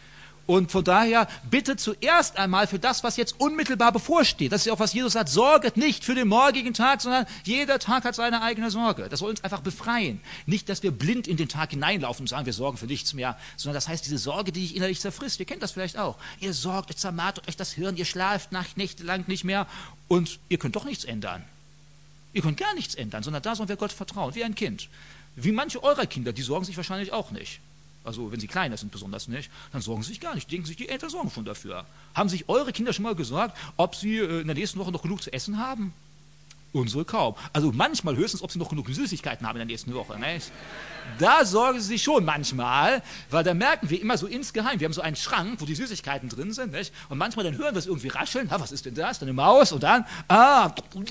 Und von daher bitte zuerst einmal für das, was jetzt unmittelbar bevorsteht. Das ist ja auch, was Jesus sagt, sorget nicht für den morgigen Tag, sondern jeder Tag hat seine eigene Sorge. Das soll uns einfach befreien. Nicht, dass wir blind in den Tag hineinlaufen und sagen, wir sorgen für nichts mehr, sondern das heißt, diese Sorge, die dich innerlich zerfrisst, ihr kennt das vielleicht auch. Ihr sorgt, ihr zermartert euch das Hirn, ihr schlaft Nacht, nächtelang nicht mehr und ihr könnt doch nichts ändern. Ihr könnt gar nichts ändern, sondern da sollen wir Gott vertrauen, wie ein Kind. Wie manche eurer Kinder, die sorgen sich wahrscheinlich auch nicht. Also wenn sie kleiner sind besonders nicht, dann sorgen sie sich gar nicht. Denken sich, die Eltern sorgen schon dafür. Haben sich eure Kinder schon mal gesagt, ob sie in der nächsten Woche noch genug zu essen haben? Unsere kaum. Also manchmal höchstens, ob sie noch genug Süßigkeiten haben in der nächsten Woche. Nicht? Da sorgen sie sich schon manchmal, weil da merken wir immer so insgeheim, wir haben so einen Schrank, wo die Süßigkeiten drin sind. Nicht? Und manchmal dann hören wir es irgendwie rascheln. Ha, was ist denn das? Dann eine Maus und dann, ah,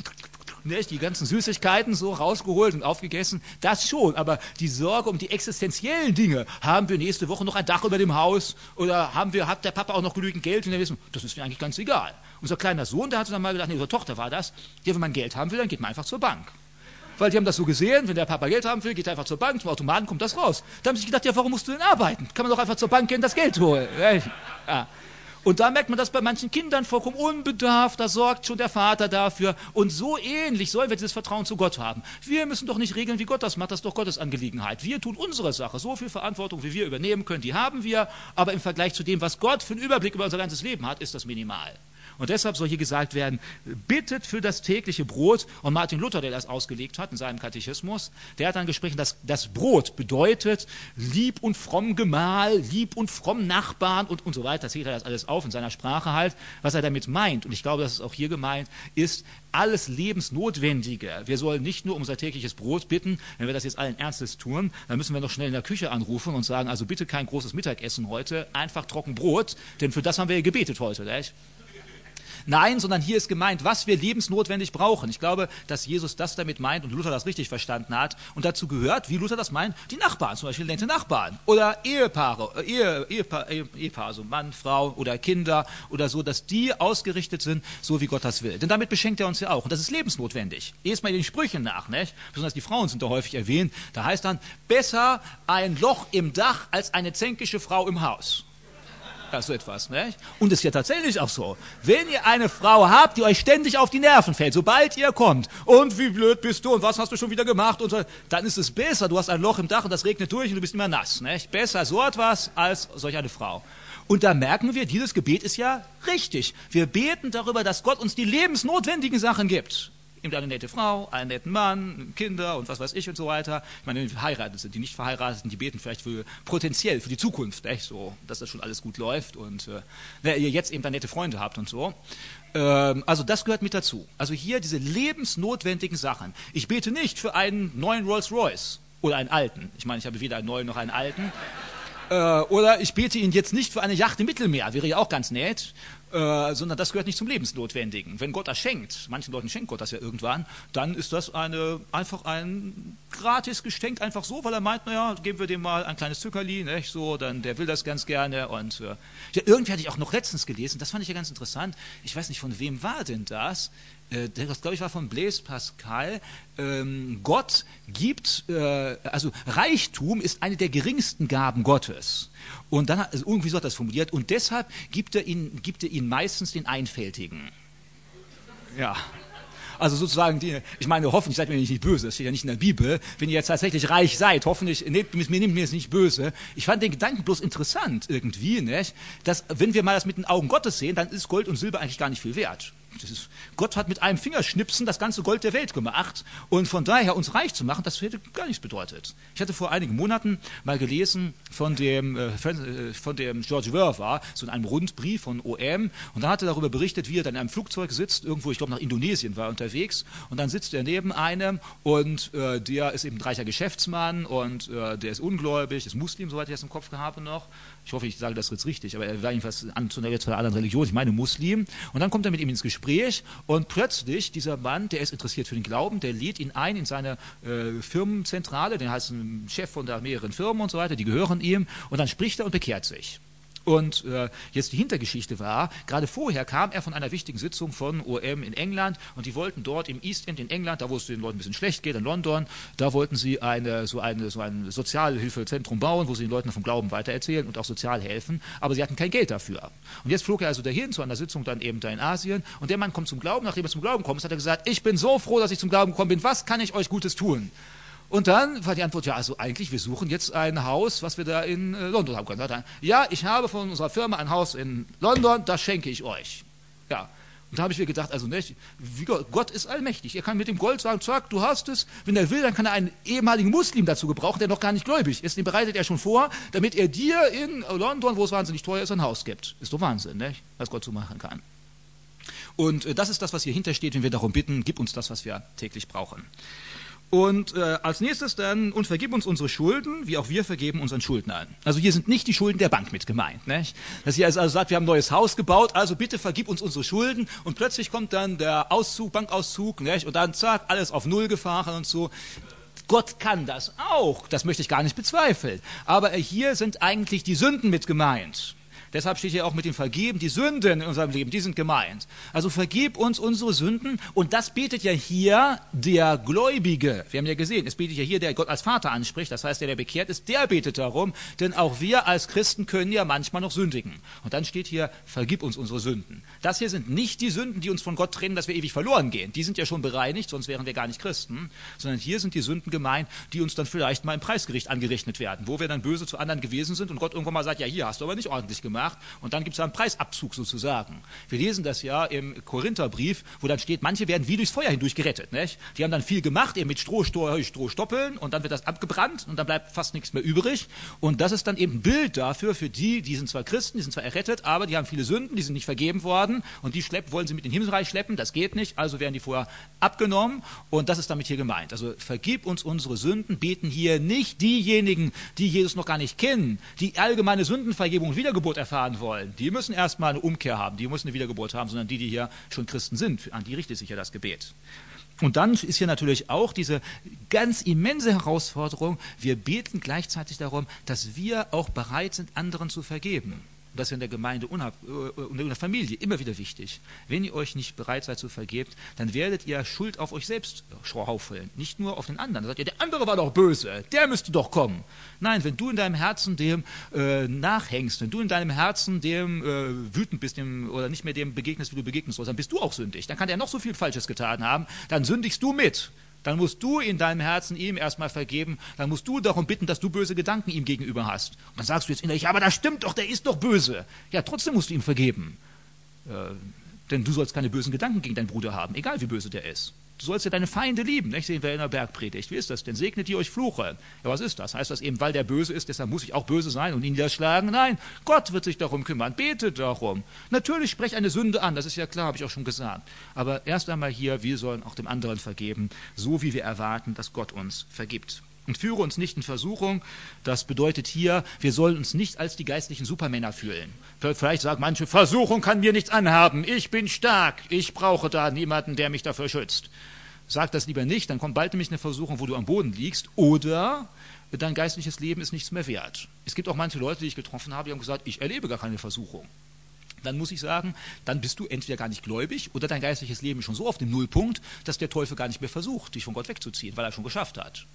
nicht, die ganzen Süßigkeiten so rausgeholt und aufgegessen, das schon, aber die Sorge um die existenziellen Dinge, haben wir nächste Woche noch ein Dach über dem Haus oder haben wir, hat der Papa auch noch genügend Geld? Und wir wissen, das ist mir eigentlich ganz egal. Unser kleiner Sohn, der hat dann mal gedacht, nee, unsere Tochter war das, ja, wenn man Geld haben will, dann geht man einfach zur Bank. Weil die haben das so gesehen, wenn der Papa Geld haben will, geht er einfach zur Bank, zum Automaten kommt das raus. Da haben sie sich gedacht, ja, warum musst du denn arbeiten? Kann man doch einfach zur Bank gehen, das Geld holen. Ja. Und da merkt man das bei manchen Kindern vollkommen unbedarft, da sorgt schon der Vater dafür. Und so ähnlich sollen wir dieses Vertrauen zu Gott haben. Wir müssen doch nicht regeln, wie Gott das macht, das ist doch Gottes Angelegenheit. Wir tun unsere Sache. So viel Verantwortung, wie wir übernehmen können, die haben wir. Aber im Vergleich zu dem, was Gott für einen Überblick über unser ganzes Leben hat, ist das minimal. Und deshalb soll hier gesagt werden, bittet für das tägliche Brot. Und Martin Luther, der das ausgelegt hat in seinem Katechismus, der hat dann gesprochen, dass das Brot bedeutet lieb und fromm Gemahl, lieb und fromm Nachbarn und, und so weiter. Da zählt er das alles auf in seiner Sprache halt. Was er damit meint, und ich glaube, das ist auch hier gemeint, ist alles Lebensnotwendige. Wir sollen nicht nur um unser tägliches Brot bitten. Wenn wir das jetzt allen Ernstes tun, dann müssen wir noch schnell in der Küche anrufen und sagen, also bitte kein großes Mittagessen heute, einfach trocken Brot, denn für das haben wir ja gebetet heute, nicht? Nein, sondern hier ist gemeint, was wir lebensnotwendig brauchen. Ich glaube, dass Jesus das damit meint und Luther das richtig verstanden hat. Und dazu gehört, wie Luther das meint, die Nachbarn, zum Beispiel nette Nachbarn. Oder Ehepaare, Ehe, Ehepaar, Ehepaar, also Mann, Frau oder Kinder oder so, dass die ausgerichtet sind, so wie Gott das will. Denn damit beschenkt er uns ja auch. Und das ist lebensnotwendig. Erstmal den Sprüchen nach, nicht? Besonders die Frauen sind da häufig erwähnt. Da heißt dann, besser ein Loch im Dach als eine zänkische Frau im Haus. So etwas, nicht? Und es ist ja tatsächlich auch so. Wenn ihr eine Frau habt, die euch ständig auf die Nerven fällt, sobald ihr kommt, und wie blöd bist du und was hast du schon wieder gemacht, und so, dann ist es besser, du hast ein Loch im Dach und das regnet durch und du bist immer nass. Nicht? Besser so etwas als solch eine Frau. Und da merken wir, dieses Gebet ist ja richtig. Wir beten darüber, dass Gott uns die lebensnotwendigen Sachen gibt. Eben eine nette Frau, einen netten Mann, Kinder und was weiß ich und so weiter. Ich meine, die verheiratet sind, die nicht verheirateten, die beten vielleicht für potenziell für die Zukunft, echt so, dass das schon alles gut läuft und äh, wenn ihr jetzt eben dann nette Freunde habt und so. Ähm, also das gehört mit dazu. Also hier diese lebensnotwendigen Sachen. Ich bete nicht für einen neuen Rolls Royce. Oder einen alten. Ich meine, ich habe weder einen neuen noch einen alten. Äh, oder ich bete ihn jetzt nicht für eine Yacht im Mittelmeer, wäre ja auch ganz nett, äh, sondern das gehört nicht zum Lebensnotwendigen. Wenn Gott das schenkt, manchen Leuten schenkt Gott das ja irgendwann, dann ist das eine, einfach ein gratis Geschenk, einfach so, weil er meint, naja, geben wir dem mal ein kleines Zuckerli, nicht? So, dann, der will das ganz gerne. Und äh, ja, irgendwie hatte ich auch noch letztens gelesen, das fand ich ja ganz interessant, ich weiß nicht, von wem war denn das? Das, glaube ich, war von Blaise Pascal. Ähm, Gott gibt, äh, also Reichtum ist eine der geringsten Gaben Gottes. Und dann, also irgendwie so hat er das formuliert, und deshalb gibt er ihn, gibt er ihn meistens den Einfältigen. Ja. Also sozusagen, die, ich meine, hoffentlich seid ihr mir nicht böse, das steht ja nicht in der Bibel. Wenn ihr jetzt tatsächlich reich seid, hoffentlich, nehmt mir, nehmt mir es nicht böse. Ich fand den Gedanken bloß interessant irgendwie, nicht? Dass, wenn wir mal das mit den Augen Gottes sehen, dann ist Gold und Silber eigentlich gar nicht viel wert. Das ist, Gott hat mit einem Fingerschnipsen das ganze Gold der Welt gemacht, und von daher uns reich zu machen, das hätte gar nichts bedeutet. Ich hatte vor einigen Monaten mal gelesen von dem, äh, von dem George Verwer, so in einem Rundbrief von O M, und dann hat er darüber berichtet, wie er dann in einem Flugzeug sitzt, irgendwo, ich glaube nach Indonesien war er unterwegs, und dann sitzt er neben einem, und äh, der ist eben ein reicher Geschäftsmann, und äh, der ist ungläubig, ist Muslim, soweit ich das im Kopf habe noch. Ich hoffe, ich sage das jetzt richtig, aber er war jedenfalls an, zu einer, zu einer anderen Religion, ich meine Muslim. Und dann kommt er mit ihm ins Gespräch, und plötzlich, dieser Mann, der ist interessiert für den Glauben, der lädt ihn ein in seine äh, Firmenzentrale, der heißt ein Chef von da mehreren Firmen und so weiter, die gehören ihm, und dann spricht er und bekehrt sich. Und äh, jetzt die Hintergeschichte war, gerade vorher kam er von einer wichtigen Sitzung von O M in England, und die wollten dort im East End in England, da wo es den Leuten ein bisschen schlecht geht, in London, da wollten sie eine, so, eine, so ein Sozialhilfezentrum bauen, wo sie den Leuten vom Glauben weitererzählen und auch sozial helfen, aber sie hatten kein Geld dafür. Und jetzt flog er also dahin zu einer Sitzung dann eben da in Asien, und der Mann kommt zum Glauben. Nachdem er zum Glauben kommt, hat er gesagt, ich bin so froh, dass ich zum Glauben gekommen bin, was kann ich euch Gutes tun? Und dann war die Antwort, ja, also eigentlich, wir suchen jetzt ein Haus, was wir da in äh, London haben können. Dann, ja, ich habe von unserer Firma ein Haus in London, das schenke ich euch. Ja. Und da habe ich mir gedacht, also nicht, wie Gott, Gott ist allmächtig. Er kann mit dem Gold sagen, zack, du hast es. Wenn er will, dann kann er einen ehemaligen Muslim dazu gebrauchen, der noch gar nicht gläubig ist. Den bereitet er schon vor, damit er dir in London, wo es wahnsinnig teuer ist, ein Haus gibt. Ist doch Wahnsinn, nicht? Was Gott so machen kann. Und äh, das ist das, was hier hintersteht, wenn wir darum bitten, gib uns das, was wir täglich brauchen. Und äh, als nächstes dann, und vergib uns unsere Schulden, wie auch wir vergeben unseren Schuldnern. Also hier sind nicht die Schulden der Bank mit gemeint. Nicht? Dass hier also sagt, wir haben ein neues Haus gebaut, also bitte vergib uns unsere Schulden, und plötzlich kommt dann der Auszug, Bankauszug, nicht? Und dann zack, alles auf Null gefahren und so. Gott kann das auch, das möchte ich gar nicht bezweifeln. Aber hier sind eigentlich die Sünden mit gemeint. Deshalb steht hier auch mit dem Vergeben, die Sünden in unserem Leben, die sind gemeint. Also vergib uns unsere Sünden, und das betet ja hier der Gläubige. Wir haben ja gesehen, es betet ja hier, der Gott als Vater anspricht, das heißt, der, der bekehrt ist, der betet darum, denn auch wir als Christen können ja manchmal noch sündigen. Und dann steht hier, vergib uns unsere Sünden. Das hier sind nicht die Sünden, die uns von Gott trennen, dass wir ewig verloren gehen. Die sind ja schon bereinigt, sonst wären wir gar nicht Christen, sondern hier sind die Sünden gemeint, die uns dann vielleicht mal im Preisgericht angerechnet werden, wo wir dann böse zu anderen gewesen sind und Gott irgendwann mal sagt, ja, hier hast du aber nicht ordentlich gemacht. Und dann gibt es einen Preisabzug sozusagen. Wir lesen das ja im Korintherbrief, wo dann steht, manche werden wie durchs Feuer hindurch gerettet. Nicht? Die haben dann viel gemacht, eben mit Stroh, Stroh, Stroh stoppeln, und dann wird das abgebrannt und dann bleibt fast nichts mehr übrig. Und das ist dann eben ein Bild dafür, für die, die sind zwar Christen, die sind zwar errettet, aber die haben viele Sünden, die sind nicht vergeben worden, und die schleppen, wollen sie mit in den Himmelreich schleppen, das geht nicht, also werden die vorher abgenommen, und das ist damit hier gemeint. Also vergib uns unsere Sünden, beten hier nicht diejenigen, die Jesus noch gar nicht kennen, die allgemeine Sündenvergebung und Wiedergeburt erfahren wollen, die müssen erstmal eine Umkehr haben, die müssen eine Wiedergeburt haben, sondern die, die hier schon Christen sind, an die richtet sich ja das Gebet. Und dann ist hier natürlich auch diese ganz immense Herausforderung, wir beten gleichzeitig darum, dass wir auch bereit sind, anderen zu vergeben. Und das ist in der Gemeinde und in der Familie immer wieder wichtig. Wenn ihr euch nicht bereit seid zu vergeben, dann werdet ihr Schuld auf euch selbst schaufeln, nicht nur auf den anderen. Dann sagt ihr, der andere war doch böse, der müsste doch kommen. Nein, wenn du in deinem Herzen dem äh, nachhängst, wenn du in deinem Herzen dem äh, wütend bist, dem, oder nicht mehr dem begegnest, wie du begegnen sollst, dann bist du auch sündig. Dann kann der noch so viel Falsches getan haben, dann sündigst du mit. Dann musst du in deinem Herzen ihm erstmal vergeben, dann musst du darum bitten, dass du böse Gedanken ihm gegenüber hast. Und dann sagst du jetzt innerlich, aber das stimmt doch, der ist doch böse. Ja, trotzdem musst du ihm vergeben. Äh, denn du sollst keine bösen Gedanken gegen deinen Bruder haben, egal wie böse der ist. Du sollst ja deine Feinde lieben, nicht? Sehen wir in der Bergpredigt. Wie ist das denn? Segnet die euch Fluche. Ja, was ist das? Heißt das eben, weil der böse ist, deshalb muss ich auch böse sein und ihn niederschlagen? Nein, Gott wird sich darum kümmern. Betet darum. Natürlich sprech eine Sünde an, das ist ja klar, habe ich auch schon gesagt. Aber erst einmal hier, wir sollen auch dem anderen vergeben, so wie wir erwarten, dass Gott uns vergibt. Und führe uns nicht in Versuchung, das bedeutet hier, wir sollen uns nicht als die geistlichen Supermänner fühlen. Vielleicht sagen manche, Versuchung kann mir nichts anhaben, ich bin stark, ich brauche da niemanden, der mich dafür schützt. Sag das lieber nicht, dann kommt bald nämlich eine Versuchung, wo du am Boden liegst, oder dein geistliches Leben ist nichts mehr wert. Es gibt auch manche Leute, die ich getroffen habe, die haben gesagt, ich erlebe gar keine Versuchung. Dann muss ich sagen, dann bist du entweder gar nicht gläubig oder dein geistliches Leben ist schon so auf dem Nullpunkt, dass der Teufel gar nicht mehr versucht, dich von Gott wegzuziehen, weil er schon geschafft hat.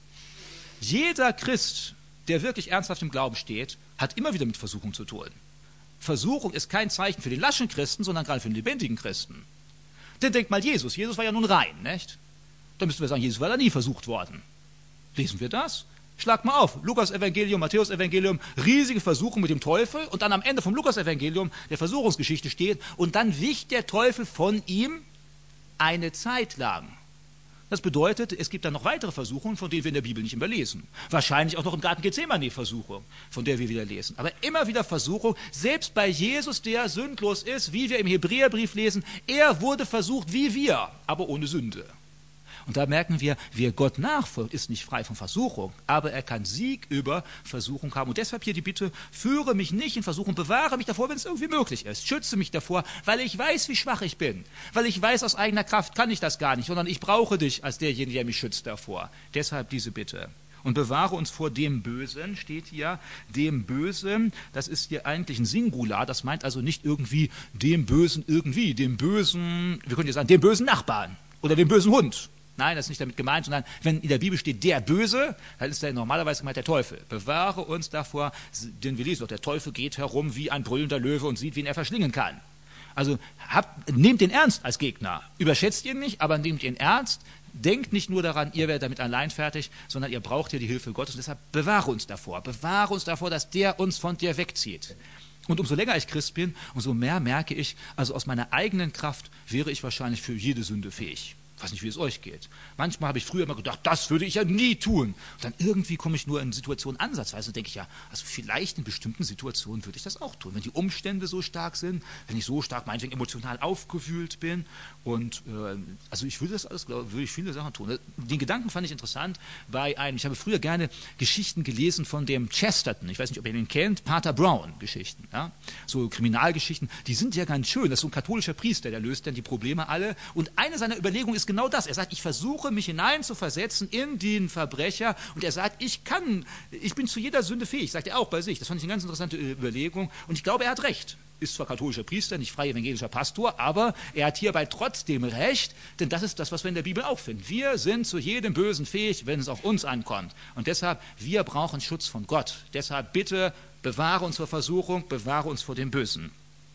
Jeder Christ, der wirklich ernsthaft im Glauben steht, hat immer wieder mit Versuchung zu tun. Versuchung ist kein Zeichen für den laschen Christen, sondern gerade für den lebendigen Christen. Denn denk mal Jesus, Jesus war ja nun rein, nicht? Da müssten wir sagen, Jesus war da nie versucht worden. Lesen wir das? Schlag mal auf, Lukas Evangelium, Matthäus Evangelium, riesige Versuchung mit dem Teufel und dann am Ende vom Lukas Evangelium der Versuchungsgeschichte steht und dann wich der Teufel von ihm eine Zeit lang. Das bedeutet, es gibt dann noch weitere Versuchungen, von denen wir in der Bibel nicht immer lesen. Wahrscheinlich auch noch im Garten Gethsemane Versuchung, von der wir wieder lesen. Aber immer wieder Versuchung, selbst bei Jesus, der sündlos ist, wie wir im Hebräerbrief lesen, er wurde versucht wie wir, aber ohne Sünde. Und da merken wir, wer Gott nachfolgt, ist nicht frei von Versuchung, aber er kann Sieg über Versuchung haben. Und deshalb hier die Bitte, führe mich nicht in Versuchung, bewahre mich davor, wenn es irgendwie möglich ist. Schütze mich davor, weil ich weiß, wie schwach ich bin. Weil ich weiß, aus eigener Kraft kann ich das gar nicht, sondern ich brauche dich als derjenige, der mich schützt davor. Deshalb diese Bitte. Und bewahre uns vor dem Bösen, steht hier, dem Bösen, das ist hier eigentlich ein Singular, das meint also nicht irgendwie dem Bösen irgendwie, dem Bösen, wir können ja sagen, dem bösen Nachbarn oder dem bösen Hund. Nein, das ist nicht damit gemeint, sondern wenn in der Bibel steht der Böse, dann ist der normalerweise gemeint der Teufel. Bewahre uns davor, denn wir lesen doch, der Teufel geht herum wie ein brüllender Löwe und sieht, wen er verschlingen kann. Also habt, nehmt den ernst als Gegner. Überschätzt ihn nicht, aber nehmt ihn ernst. Denkt nicht nur daran, ihr werdet damit allein fertig, sondern ihr braucht hier die Hilfe Gottes. Und deshalb bewahre uns davor. Bewahre uns davor, dass der uns von dir wegzieht. Und umso länger ich Christ bin, umso mehr merke ich, also aus meiner eigenen Kraft wäre ich wahrscheinlich für jede Sünde fähig. Ich weiß nicht, wie es euch geht. Manchmal habe ich früher immer gedacht, das würde ich ja nie tun. Und dann irgendwie komme ich nur in Situationen ansatzweise und denke ich, ja, also vielleicht in bestimmten Situationen würde ich das auch tun. Wenn die Umstände so stark sind, wenn ich so stark meinetwegen emotional aufgewühlt bin. Und äh, also ich würde das alles, glaube würde ich viele Sachen tun. Den Gedanken fand ich interessant bei einem, ich habe früher gerne Geschichten gelesen von dem Chesterton. Ich weiß nicht, ob ihr den kennt, Pater Brown Geschichten. Ja? So Kriminalgeschichten, die sind ja ganz schön. Das ist so ein katholischer Priester, der löst dann die Probleme alle. Und eine seiner Überlegungen ist genau das. Er sagt, ich versuche mich hineinzuversetzen in den Verbrecher und er sagt, ich kann, ich bin zu jeder Sünde fähig, sagt er auch bei sich. Das fand ich eine ganz interessante Überlegung und ich glaube, er hat recht. Ist zwar katholischer Priester, nicht frei evangelischer Pastor, aber er hat hierbei trotzdem recht, denn das ist das, was wir in der Bibel auch finden. Wir sind zu jedem Bösen fähig, wenn es auf uns ankommt. Und deshalb, wir brauchen Schutz von Gott. Deshalb bitte bewahre uns vor Versuchung, bewahre uns vor dem Bösen.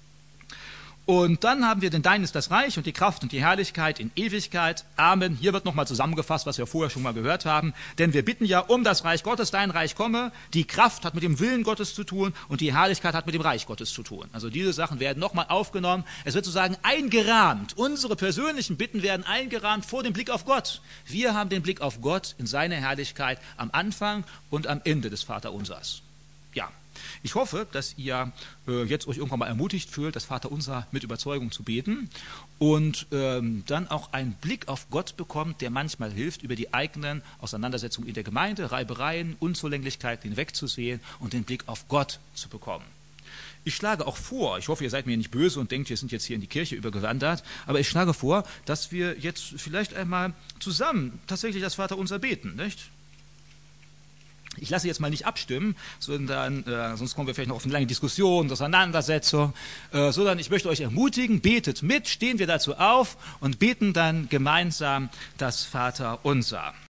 Und dann haben wir, denn dein ist das Reich und die Kraft und die Herrlichkeit in Ewigkeit. Amen. Hier wird nochmal zusammengefasst, was wir vorher schon mal gehört haben. Denn wir bitten ja um das Reich Gottes, dein Reich komme. Die Kraft hat mit dem Willen Gottes zu tun und die Herrlichkeit hat mit dem Reich Gottes zu tun. Also diese Sachen werden nochmal aufgenommen. Es wird sozusagen eingerahmt. Unsere persönlichen Bitten werden eingerahmt vor dem Blick auf Gott. Wir haben den Blick auf Gott in seine Herrlichkeit am Anfang und am Ende des Vaterunsers. Ja. Ich hoffe, dass ihr äh, jetzt euch irgendwann mal ermutigt fühlt, das Vaterunser mit Überzeugung zu beten und ähm, dann auch einen Blick auf Gott bekommt, der manchmal hilft, über die eigenen Auseinandersetzungen in der Gemeinde, Reibereien, Unzulänglichkeiten hinwegzusehen und den Blick auf Gott zu bekommen. Ich schlage auch vor, ich hoffe, ihr seid mir nicht böse und denkt, wir sind jetzt hier in die Kirche übergewandert, aber ich schlage vor, dass wir jetzt vielleicht einmal zusammen tatsächlich das Vaterunser beten, nicht? Ich lasse jetzt mal nicht abstimmen, sondern äh, sonst kommen wir vielleicht noch auf eine lange Diskussion, Auseinandersetzung, äh, sondern ich möchte euch ermutigen, betet mit, stehen wir dazu auf und beten dann gemeinsam das Vaterunser.